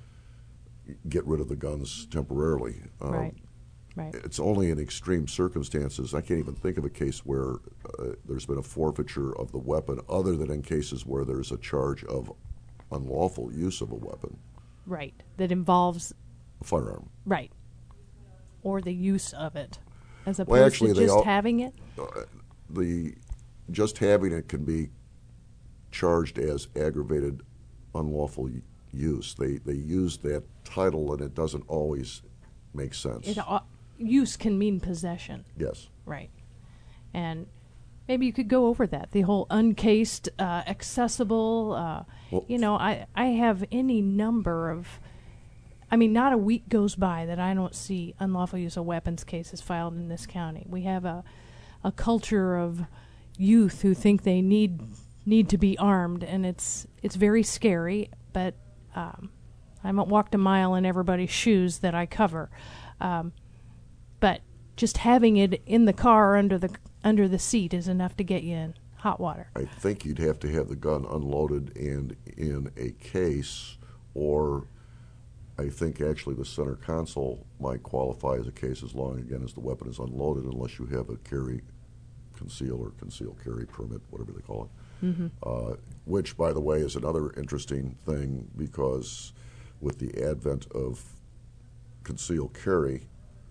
get rid of the guns temporarily. Um, Right. Right. It's only in extreme circumstances. I can't even think of a case where uh, there's been a forfeiture of the weapon other than in cases where there's a charge of unlawful use of a weapon, Right. That involves a firearm. right, or the use of it, as opposed Well, actually, to they just all- having it. The just having it can be charged as aggravated unlawful y- use. They they use that title, and it doesn't always make sense. It uh, use can mean possession. Yes. Right. And maybe you could go over that, the whole uncased, uh, accessible. Uh, Well- you know, I, I have any number of, I mean, not a week goes by that I don't see unlawful use of weapons cases filed in this county. We have a, a culture of youth who think they need need to be armed, and it's it's very scary, but um, I haven't walked a mile in everybody's shoes that I cover. Um, but just having it in the car under the under the seat is enough to get you in hot water. I think you'd have to have the gun unloaded and in a case, or I think actually the center console might qualify as a case as long, again, as the weapon is unloaded, unless you have a carry, conceal or conceal carry permit, whatever they call it. Mm-hmm. Uh, which, by the way, is another interesting thing because with the advent of concealed carry,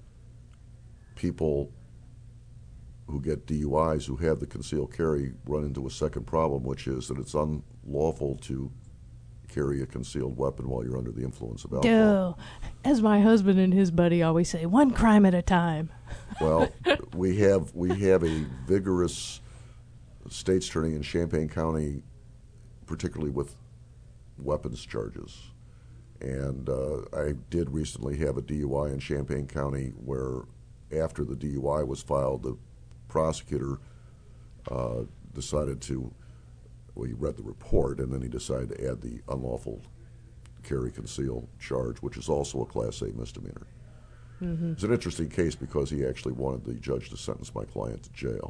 people who get D U Is who have the concealed carry run into a second problem, which is that it's unlawful to carry a concealed weapon while you're under the influence of alcohol. Oh, as my husband and his buddy always say, one crime at a time. Well, we have we have a vigorous state's attorney in Champaign County, particularly with weapons charges. And uh, I did recently have a D U I in Champaign County where, after the D U I was filed, the prosecutor uh, decided to, well, he read the report, and then he decided to add the unlawful carry conceal charge, which is also a Class A misdemeanor. Mm-hmm. It's an interesting case because he actually wanted the judge to sentence my client to jail.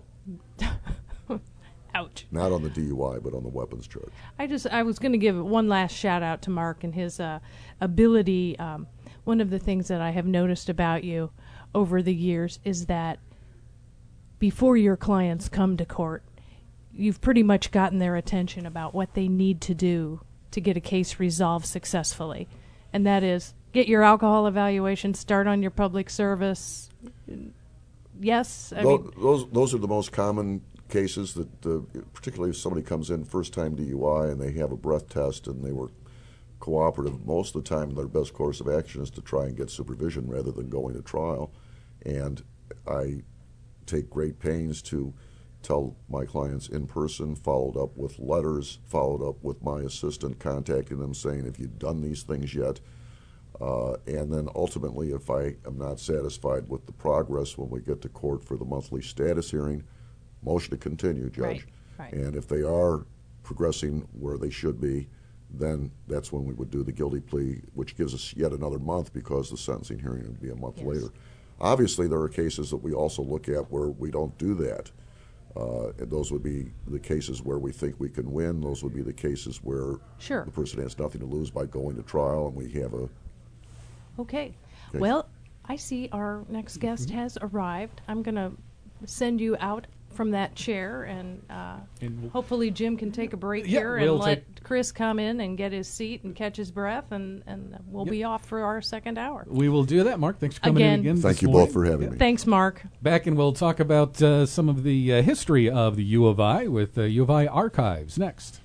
Ouch. Not on the D U I, but on the weapons charge. I just I was going to give one last shout out to Mark and his uh, ability. Um, one of the things that I have noticed about you over the years is that before your clients come to court, you've pretty much gotten their attention about what they need to do to get a case resolved successfully. And that is get your alcohol evaluation, start on your public service. Yes? I those, mean, those, those are the most common cases that, uh, particularly if somebody comes in first-time D U I and they have a breath test and they were cooperative, most of the time their best course of action is to try and get supervision rather than going to trial. And I take great pains to tell my clients in person, followed up with letters, followed up with my assistant contacting them saying, have you done these things yet? Uh, and then ultimately, if I am not satisfied with the progress when we get to court for the monthly status hearing, motion to continue, Judge. Right, right. And if they are progressing where they should be, then that's when we would do the guilty plea, which gives us yet another month because the sentencing hearing would be a month Yes. later. Obviously, there are cases that we also look at where we don't do that. Uh, and those would be the cases where we think we can win. Those would be the cases where Sure. the person has nothing to lose by going to trial, and we have a Okay. Okay. Well, I see our next guest has arrived. I'm going to send you out from that chair, and, uh, And we'll- hopefully Jim can take a break Yeah, here we'll and let take- Chris come in and get his seat and catch his breath, and, and we'll Yep. be off for our second hour. We will do that. Mark, thanks for coming Again. in again. Thank this you morning. both for having me. Thanks, Mark. Back, and we'll talk about uh, some of the uh, history of the U of I with uh, U of I Archives next.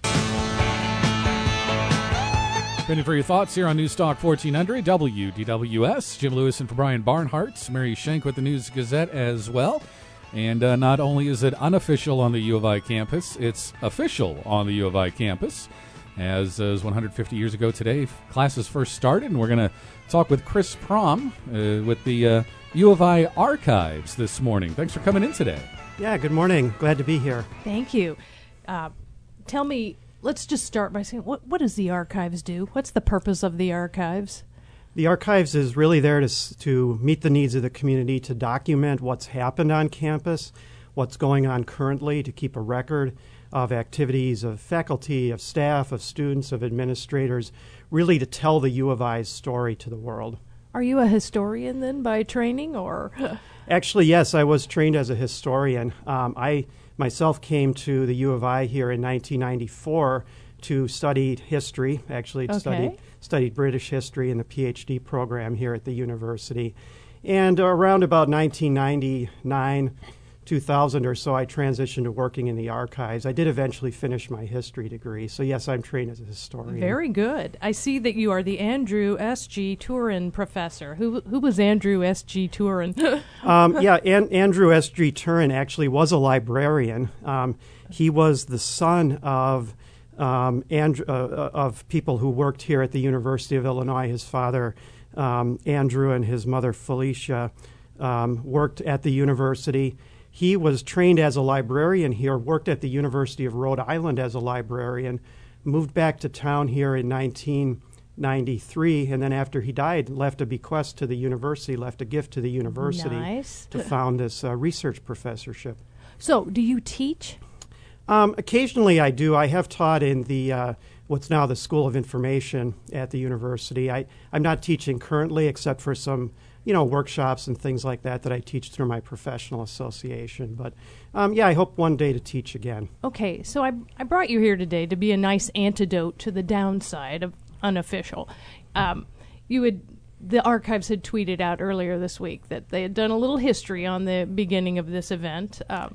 Pending for your thoughts here on News Talk fourteen hundred W D W S. Jim Lewis and for Brian Barnhart. Mary Schenk with the News Gazette as well. And uh, not only is it unofficial on the U of I campus, it's official on the U of I campus. As uh, as one hundred fifty years ago today, classes first started, and we're going to talk with Chris Prom uh, with the uh, U of I Archives this morning. Thanks for coming in today. Yeah, good morning. Glad to be here. Thank you. Uh, tell me, let's just start by saying, what, what does the Archives do? What's the purpose of the Archives? The Archives is really there to, s- to meet the needs of the community, to document what's happened on campus, what's going on currently, to keep a record of activities of faculty, of staff, of students, of administrators, really to tell the U of I's story to the world. Are you a historian then by training, or? Actually, yes, I was trained as a historian. Um, I myself came to the U of I here in nineteen ninety-four to study history, actually Okay. studied, studied British history in the PhD program here at the university. And around about nineteen ninety-nine, two thousand or so, I transitioned to working in the archives. I did eventually finish my history degree, so yes, I'm trained as a historian. Very good. I see that you are the Andrew S G. Turin Professor. Who who was Andrew S G. Turin? Um, yeah, An- Andrew S G. Turin actually was a librarian. Um, he was the son of um, Andrew, uh, of people who worked here at the University of Illinois. His father, um, Andrew, and his mother, Felicia, um, worked at the university. He was trained as a librarian here, worked at the University of Rhode Island as a librarian, moved back to town here in nineteen ninety-three, and then after he died, left a bequest to the university, left a gift to the university Nice. to found this uh, research professorship. So, do you teach? Um, occasionally I do. I have taught in the uh, what's now the School of Information at the university. I, I'm not teaching currently except for some you know, workshops and things like that that I teach through my professional association. But, um, yeah, I hope one day to teach again. Okay, so I, I brought you here today to be a nice antidote to the downside of unofficial. Um, you had the archives had tweeted out earlier this week that they had done a little history on the beginning of this event. Um,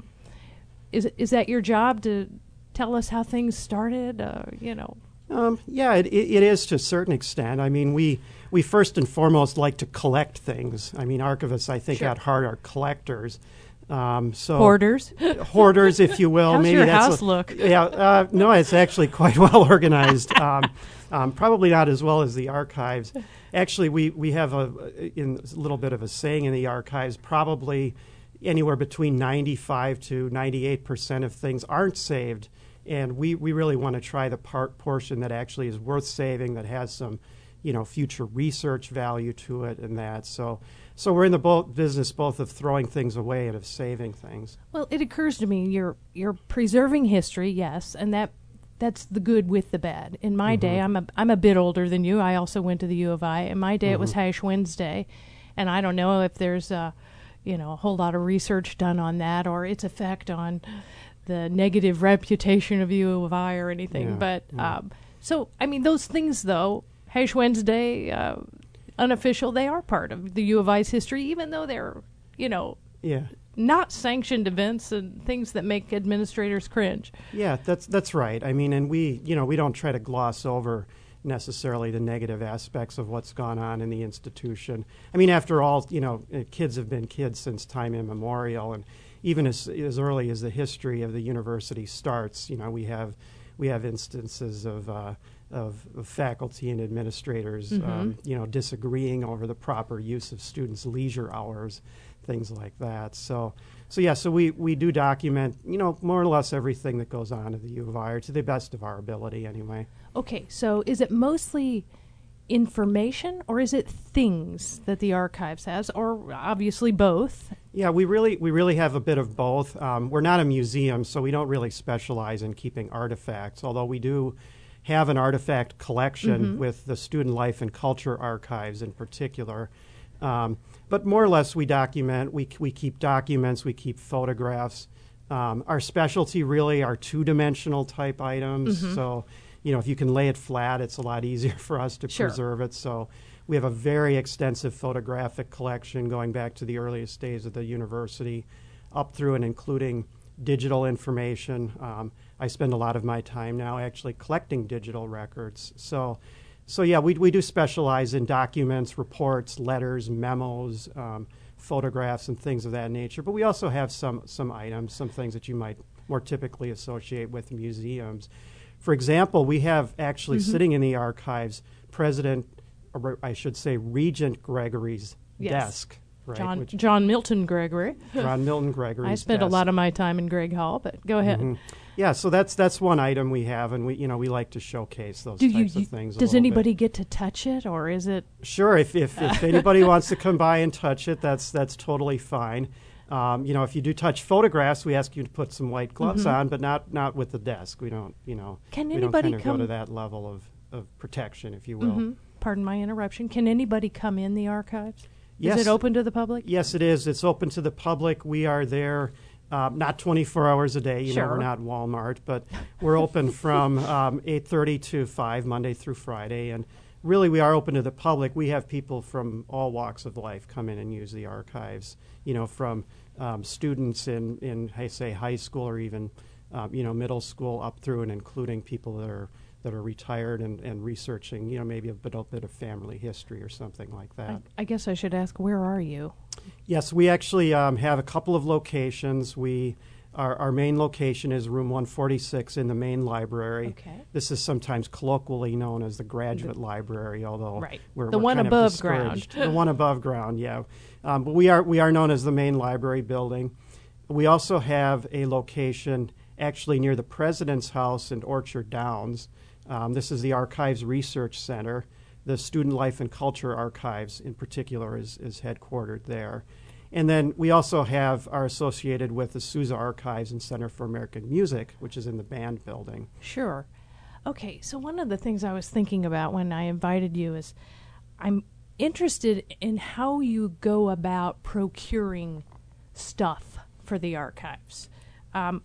is is that your job to tell us how things started? Uh, you know. Um, yeah, it, it is to a certain extent. I mean, we, we first and foremost like to collect things. I mean, archivists, I think, Sure. at heart are collectors. Um, so Hoarders. hoarders, if you will. How's Maybe your that's house a- look? Yeah, uh, no, it's actually quite well organized. Um, um, probably not as well as the archives. Actually, we, we have a, in a little bit of a saying in the archives. Probably anywhere between ninety-five to ninety-eight percent of things aren't saved. And we, we really want to try the part portion that actually is worth saving, that has some, you know, future research value to it, and that. So, so we're in the both business both of throwing things away and of saving things. Well, it occurs to me you're you're preserving history, yes, and that that's the good with the bad. In my day, I'm a I'm a bit older than you. I also went to the U of I. In my day, it was Hash Wednesday, and I don't know if there's uh, you know, a whole lot of research done on that or its effect on the negative reputation of U of I or anything. Yeah, but yeah. um, so, I mean, those things, though, Hash Wednesday, uh, unofficial, they are part of the U of I's history, even though they're, you know, Yeah. not sanctioned events and things that make administrators cringe. Yeah, that's that's right. I mean, and we, you know, we don't try to gloss over necessarily the negative aspects of what's gone on in the institution. I mean, after all, you know, uh, kids have been kids since time immemorial, and even as as early as the history of the university starts, you know, we have we have instances of uh, of, of faculty and administrators, Mm-hmm. um, you know, disagreeing over the proper use of students' leisure hours, things like that. So, so yeah, so we, we do document, you know, more or less everything that goes on at the U of I, or to the best of our ability anyway. Okay, so is it mostly information or is it things that the archives has, or obviously both? Yeah, we really we really have a bit of both. Um, we're not a museum, so we don't really specialize in keeping artifacts, although we do have an artifact collection Mm-hmm. with the Student Life and Culture Archives in particular. Um, but more or less, we document, we, we keep documents, we keep photographs. Um, our specialty really are two-dimensional type items. Mm-hmm. So, you know, if you can lay it flat, it's a lot easier for us to Sure. preserve it. So we have a very extensive photographic collection going back to the earliest days of the university, up through and including digital information. Um, I spend a lot of my time now actually collecting digital records. So, so yeah, we we do specialize in documents, reports, letters, memos, um, photographs, and things of that nature. But we also have some some items, some things that you might more typically associate with museums. For example, we have actually Mm-hmm. sitting in the archives President, or I should say Regent Gregory's Yes. desk. Right, John which- John Milton Gregory. John Milton Gregory's I spent a desk. lot of my time in Greg Hall, but go ahead. Mhm. Yeah, so that's that's one item we have, and we you know we like to showcase those Do types you, of things. a does little anybody bit. get to touch it, or is it? Sure, if if, if anybody wants to come by and touch it, that's that's totally fine. Um, you know, if you do touch photographs, we ask you to put some white gloves Mhm. on, but not not with the desk. We don't you know Can we don't anybody kind of come? go to that level of, of protection, if you will. Mhm. Pardon my interruption. Can anybody come in the archives? Yes. Is it open to the public? Yes, it is. It's open to the public. We are there, um, not twenty-four hours a day. You know, Sure. we're not Walmart, but we're open from um, eight thirty to five, Monday through Friday. And really, we are open to the public. We have people from all walks of life come in and use the archives, you know, from um, students in, in, hey, say, high school or even, um, you know, middle school up through and including people that are that are retired and, and researching, you know, maybe a bit, a bit of family history or something like that. I, I guess I should ask, where are you? Yes, we actually um, have a couple of locations. We our, our main location is room one forty-six in the main library. Okay. This is sometimes colloquially known as the graduate library, although Right. we're, The we're one kind of above ground. discouraged. The one above ground, yeah. Um, but we are we are known as the main library building. We also have a location actually near the President's House in Orchard Downs. Um, this is the Archives Research Center. The Student Life and Culture Archives, in particular, is, is headquartered there. And then we also have are associated with the Sousa Archives and Center for American Music, which is in the band building. Sure. Okay, so one of the things I was thinking about when I invited you is I'm interested in how you go about procuring stuff for the archives. Um,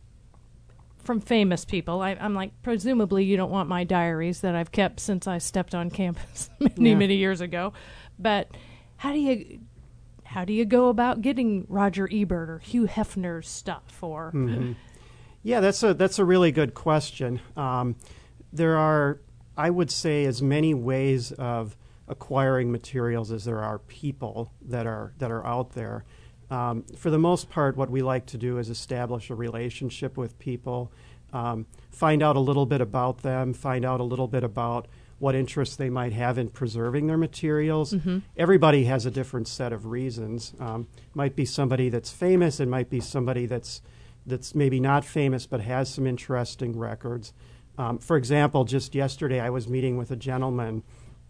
from famous people. I, I'm like, presumably you don't want my diaries that I've kept since I stepped on campus many, Yeah. many years ago. But how do you how do you go about getting Roger Ebert or Hugh Hefner's stuff? Or Mhm. Yeah, that's a that's a really good question. Um, there are, I would say, as many ways of acquiring materials as there are people that are that are out there. Um, for the most part, what we like to do is establish a relationship with people, um, find out a little bit about them, find out a little bit about what interests they might have in preserving their materials. Mm-hmm. Everybody has a different set of reasons. Um, might be somebody that's famous, it might be somebody that's that's maybe not famous but has some interesting records. Um, for example, just yesterday I was meeting with a gentleman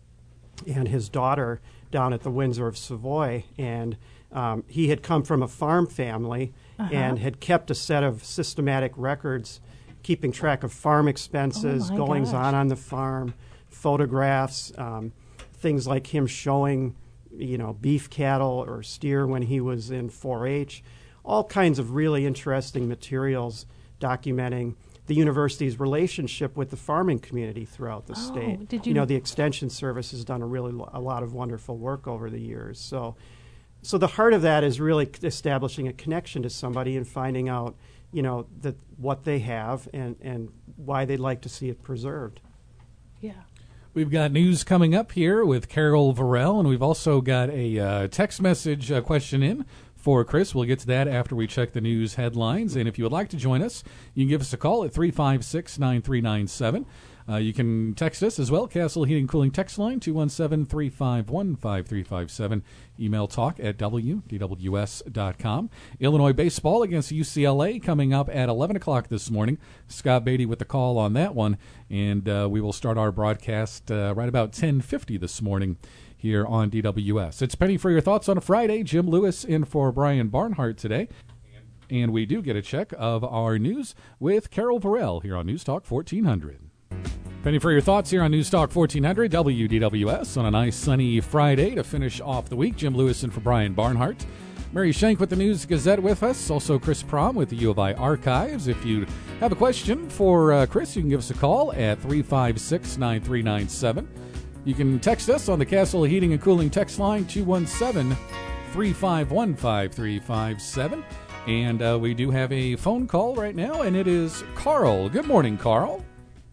and his daughter down at the Windsor of Savoy, and um, he had come from a farm family Uh-huh. and had kept a set of systematic records keeping track of farm expenses, Oh, my goings gosh. on on the farm, photographs, um, things like him showing you know, beef cattle or steer when he was in four H. All kinds of really interesting materials documenting the university's relationship with the farming community throughout the Oh, state. did you- know, the Extension Service has done a really lo- a lot of wonderful work over the years. So, so the heart of that is really c- establishing a connection to somebody and finding out, you know, that what they have and, and why they'd like to see it preserved. Yeah. We've got news coming up here with Carol Varell, and we've also got a uh, text message uh, question in for Chris. We'll get to that after we check the news headlines. And if you would like to join us, you can give us a call at three five six, nine three nine seven. Uh, you can text us as well, Castle Heating and Cooling text line, two one seven, three five one, five three five seven. Email talk at w d w s dot com. Illinois baseball against U C L A coming up at eleven o'clock this morning. Scott Beatty with the call on that one. And uh, we will start our broadcast uh, right about ten fifty this morning here on D W S. It's Penny for Your Thoughts on a Friday. Jim Lewis in for Brian Barnhart today. And we do get a check of our news with Carol Varell here on News Talk fourteen hundred. Penny for your thoughts here on News Talk fourteen hundred W D W S on a nice sunny Friday to finish off the week. Jim Lewis and for Brian Barnhart. Mary Schenk with the News Gazette with us. Also Chris Prom with the U of I Archives. If you have a question for uh, Chris, you can give us a call at three five six, nine three nine seven. You can text us on the Castle Heating and Cooling text line, two one seven, three five one, five three five seven. And uh, we do have a phone call right now, and it is Carl. Good morning, Carl.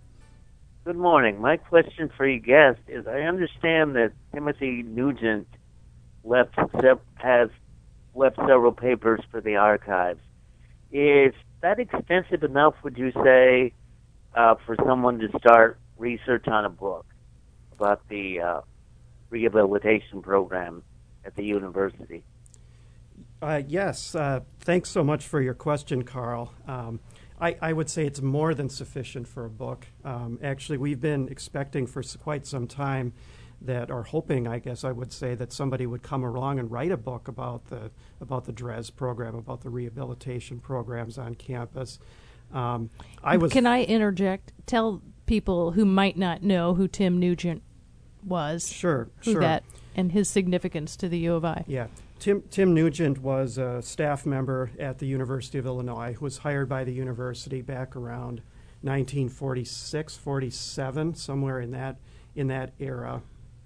Good morning. My question for your guest is, I understand that Timothy Nugent left sev- has left several papers for the archives. Is that extensive enough, would you say, uh, for someone to start research on a book about the uh, rehabilitation program at the university? Uh, yes. Uh, thanks so much for your question, Carl. Um, I, I would say it's more than sufficient for a book. Um, actually, we've been expecting for s- quite some time that, or hoping, I guess I would say, that somebody would come along and write a book about the about the DRES program, about the rehabilitation programs on campus. Um, I was. Can I interject? Tell people who might not know who Tim Nugent was. Sure, who sure. that and his significance to the U of I. Yeah. Tim, Tim Nugent was a staff member at the University of Illinois who was hired by the university back around nineteen forty-six, forty-seven, somewhere in that in that era,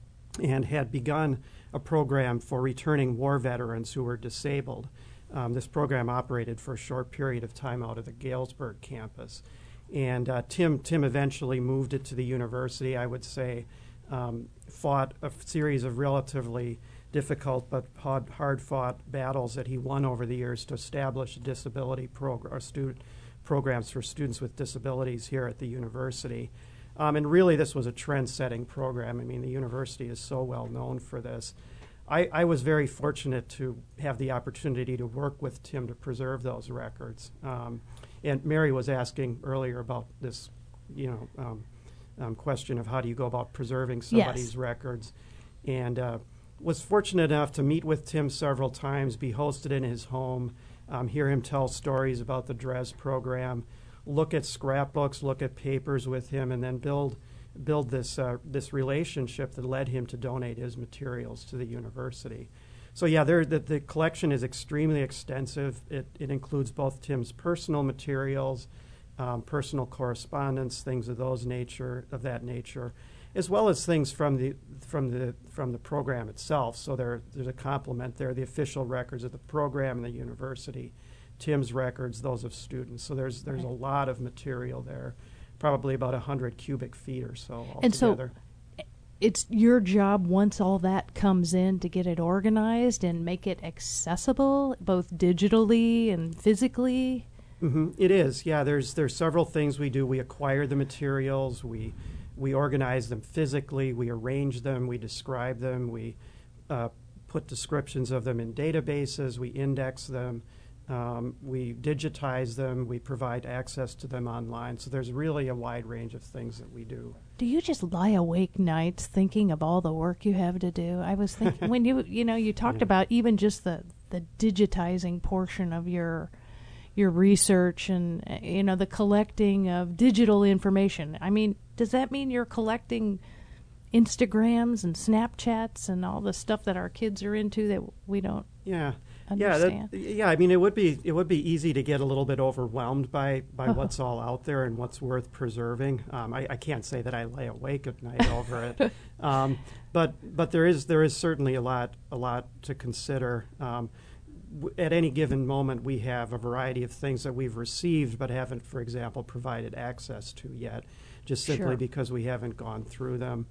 and had begun a program for returning war veterans who were disabled. Um, this program operated for a short period of time out of the Galesburg campus. And uh, Tim, Tim eventually moved it to the university, I would say, um, fought a f- series of relatively difficult but hard, hard-fought battles that he won over the years to establish disability progr- or student programs for students with disabilities here at the university. Um, and really, this was a trend-setting program. I mean, the university is so well known for this. I, I was very fortunate to have the opportunity to work with Tim to preserve those records. Um, and Mary was asking earlier about this, you know, um, um, question of how do you go about preserving somebody's Yes. records. And uh, was fortunate enough to meet with Tim several times, be hosted in his home, um, hear him tell stories about the DRES program, look at scrapbooks, look at papers with him, and then build build this uh, this relationship that led him to donate his materials to the university. So yeah, there the, the collection is extremely extensive. It it includes both Tim's personal materials, um, personal correspondence, things of those nature of that nature, as well as things from the from the from the program itself. So there there's a complement there, the official records of the program and the university, Tim's records, those of students. So there's there's a lot of material there, probably about one hundred cubic feet or so altogether. And so it's your job, once all that comes in, to get it organized and make it accessible, both digitally and physically? Mm-hmm. It is, yeah. There's there's several things we do. We acquire the materials, we we organize them physically, we arrange them, we describe them, we uh, put descriptions of them in databases, we index them, um, we digitize them, we provide access to them online. So there's really a wide range of things that we do. Do you just lie awake nights thinking of all the work you have to do? I was thinking when you you know you talked Yeah. about even just the the digitizing portion of your your research and uh, you know the collecting of digital information. I mean, does that mean you're collecting Instagrams and Snapchats and all the stuff that our kids are into that we don't Yeah. understand. Yeah, that, yeah. I mean, it would be it would be easy to get a little bit overwhelmed by, by Uh-huh. what's all out there and what's worth preserving. Um, I, I can't say that I lay awake at night over it, um, but but there is there is certainly a lot a lot to consider. Um, w- at any given moment, we have a variety of things that we've received but haven't, for example, provided access to yet, just simply Sure. because we haven't gone through them.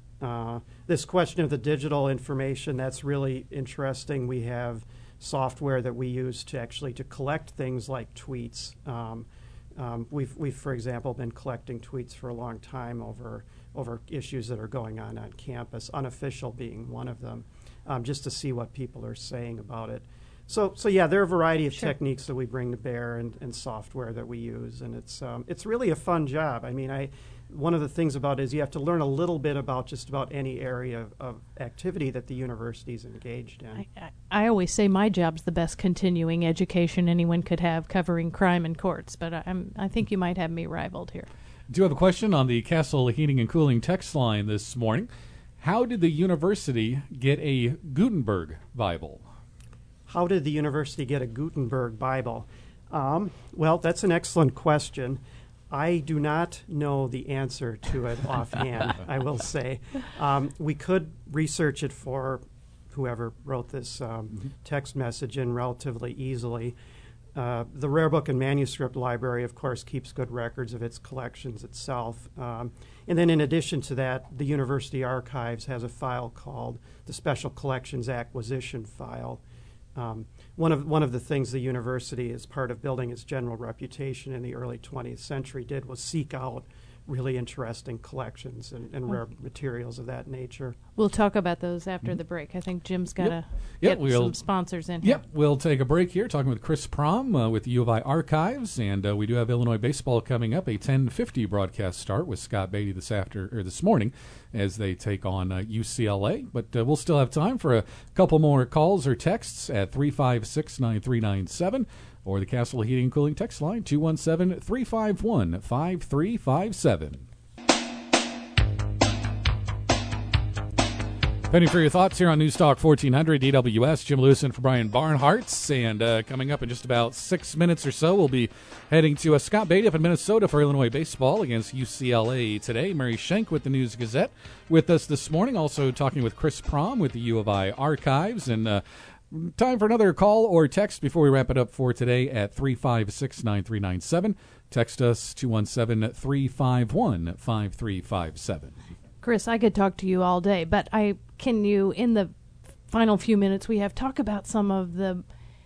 Uh, this question of the digital information, that's really interesting. We have software that we use to actually to collect things like tweets. Um, um, we've, we've, for example, been collecting tweets for a long time over over issues that are going on on campus, unofficial being one of them, um, just to see what people are saying about it. So, so yeah, there are a variety of Sure. techniques that we bring to bear and, and software that we use, and it's um, it's really a fun job. I mean, I one of the things about it is you have to learn a little bit about just about any area of, of activity that the university is engaged in. I, I, I always say my job's the best continuing education anyone could have, covering crime and courts, but I, I'm, I think you might have me rivaled here. Do have a question on the Castle Heating and Cooling text line this morning. How did the university get a Gutenberg Bible? How did the university get a Gutenberg Bible? Um, well, that's an excellent question. I do not know the answer to it offhand, I will say. Um, we could research it for whoever wrote this um, mm-hmm. text message in relatively easily. Uh, the Rare Book and Manuscript Library, of course, keeps good records of its collections itself. Um, and then in addition to that, the University Archives has a file called the Special Collections Acquisition File. Um, one of one of the things the university, as part of building its general reputation in the early twentieth century, did was seek out really interesting collections and, and rare materials of that nature. We'll talk about those after the break. I think Jim's got to Yep. Yep, get we'll- some sponsors in here. Yep, we'll take a break here talking with Chris Prom uh, with the U of I Archives, and uh, we do have Illinois baseball coming up, a ten fifty broadcast start with Scott Beatty this after or this morning as they take on uh, U C L A. But uh, we'll still have time for a couple more calls or texts at three five six, nine three nine seven or the Castle Heating and Cooling text line two one seven, three five one, five three five seven. Penny for your thoughts here on News Talk fourteen hundred D W S. Jim Lewis and for Brian Barnhart. And uh, coming up in just about six minutes or so, we'll be heading to uh, Scott Beatty up in Minnesota for Illinois baseball against U C L A today. Mary Schenk with the News Gazette with us this morning. Also talking with Chris Prom with the U of I Archives. And uh, time for another call or text before we wrap it up for today at three five six, nine three nine seven. Text us two one seven, three five one, five three five seven. Chris, I could talk to you all day, but I can you, in the final few minutes we have, talk about some of the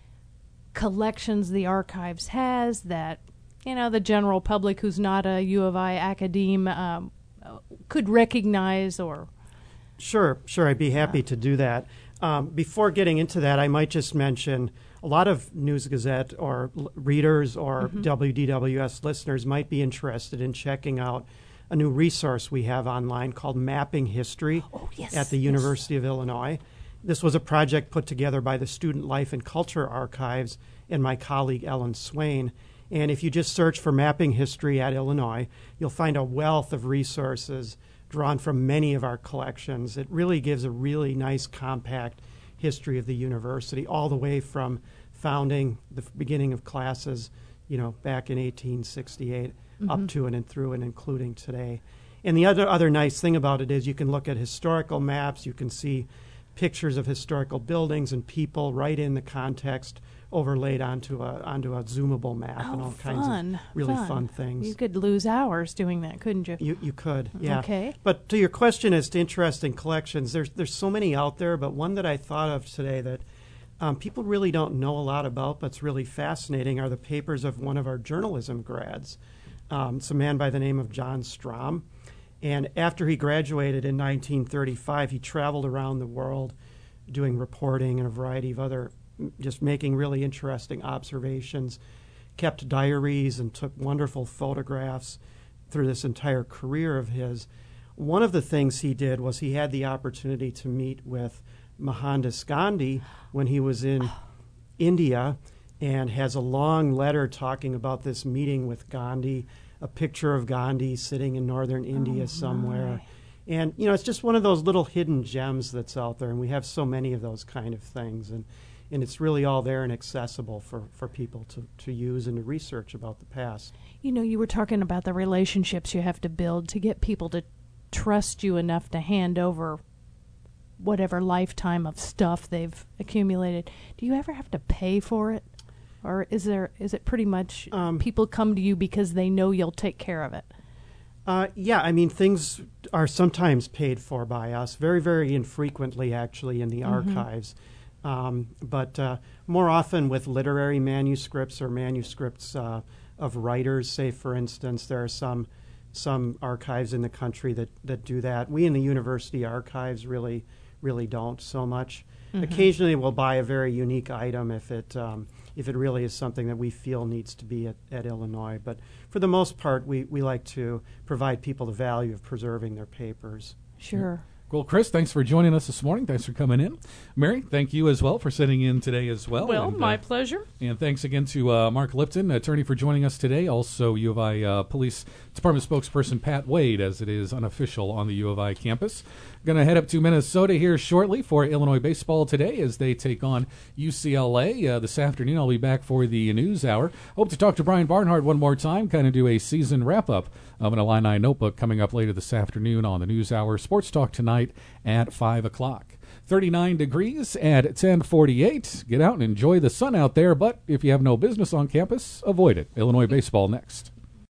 collections the archives has that, you know, the general public who's not a U of I academe um, could recognize or... Sure, sure. I'd be happy to do that. Um, before getting into that, I might just mention a lot of News Gazette or l- readers or Mhm. W D W S listeners might be interested in checking out a new resource we have online called Mapping History Oh, yes, at the yes. University of Illinois. This was a project put together by the Student Life and Culture Archives and my colleague Ellen Swain. And if you just search for Mapping History at Illinois, you'll find a wealth of resources drawn from many of our collections. It really gives a really nice, compact history of the university, all the way from founding, the f- beginning of classes, you know, back in eighteen sixty-eight, up Mhm. to and, and through and including today. And the other other nice thing about it is you can look at historical maps, you can see pictures of historical buildings and people right in the context overlaid onto a onto a zoomable map and Oh, all fun, kinds of really fun, things. You could lose hours doing that, couldn't you? You you could, yeah. Okay. But to your question as to interesting collections, there's there's so many out there, but one that I thought of today that um, people really don't know a lot about, but's really fascinating, are the papers of one of our journalism grads. Um, it's a man by the name of John Strom. And after he graduated in nineteen thirty-five, he traveled around the world doing reporting and a variety of other, just making really interesting observations, kept diaries and took wonderful photographs through this entire career of his. One of the things he did was he had the opportunity to meet with Mohandas Gandhi when he was in India, and has a long letter talking about this meeting with Gandhi, a picture of Gandhi sitting in northern India Oh, somewhere. my. And, you know, it's just one of those little hidden gems that's out there, and we have so many of those kind of things. And, and it's really all there and accessible for, for people to, to use and to research about the past. You know, you were talking about the relationships you have to build to get people to trust you enough to hand over whatever lifetime of stuff they've accumulated. Do you ever have to pay for it? Or is there is it pretty much um, people come to you because they know you'll take care of it? Uh, yeah, I mean, things are sometimes paid for by us, very, very infrequently, actually, in the mm-hmm. archives. Um, but uh, more often with literary manuscripts or manuscripts uh, of writers, say, for instance, there are some some archives in the country that, that do that. We in the university archives really, really don't so much. Mm-hmm. Occasionally we'll buy a very unique item if it um, if it really is something that we feel needs to be at, at Illinois. But for the most part, we, we like to provide people the value of preserving their papers. Sure. Well, Chris, thanks for joining us this morning. Thanks for coming in. Mary, thank you as well for sitting in today as well. Well, and, my uh, pleasure. And thanks again to uh, Mark Lipton, attorney, for joining us today. Also, U of I uh, Police Department spokesperson Pat Wade, as it is unofficial on the U of I campus. Going to head up to Minnesota here shortly for Illinois baseball today as they take on U C L A. Uh, this afternoon, I'll be back for the news hour. Hope to talk to Brian Barnhart one more time, kind of do a season wrap-up of an Illini Notebook coming up later this afternoon on the news hour. Sports Talk tonight at five o'clock. thirty-nine degrees at ten forty-eight. Get out and enjoy the sun out there, but if you have no business on campus, avoid it. Illinois baseball next.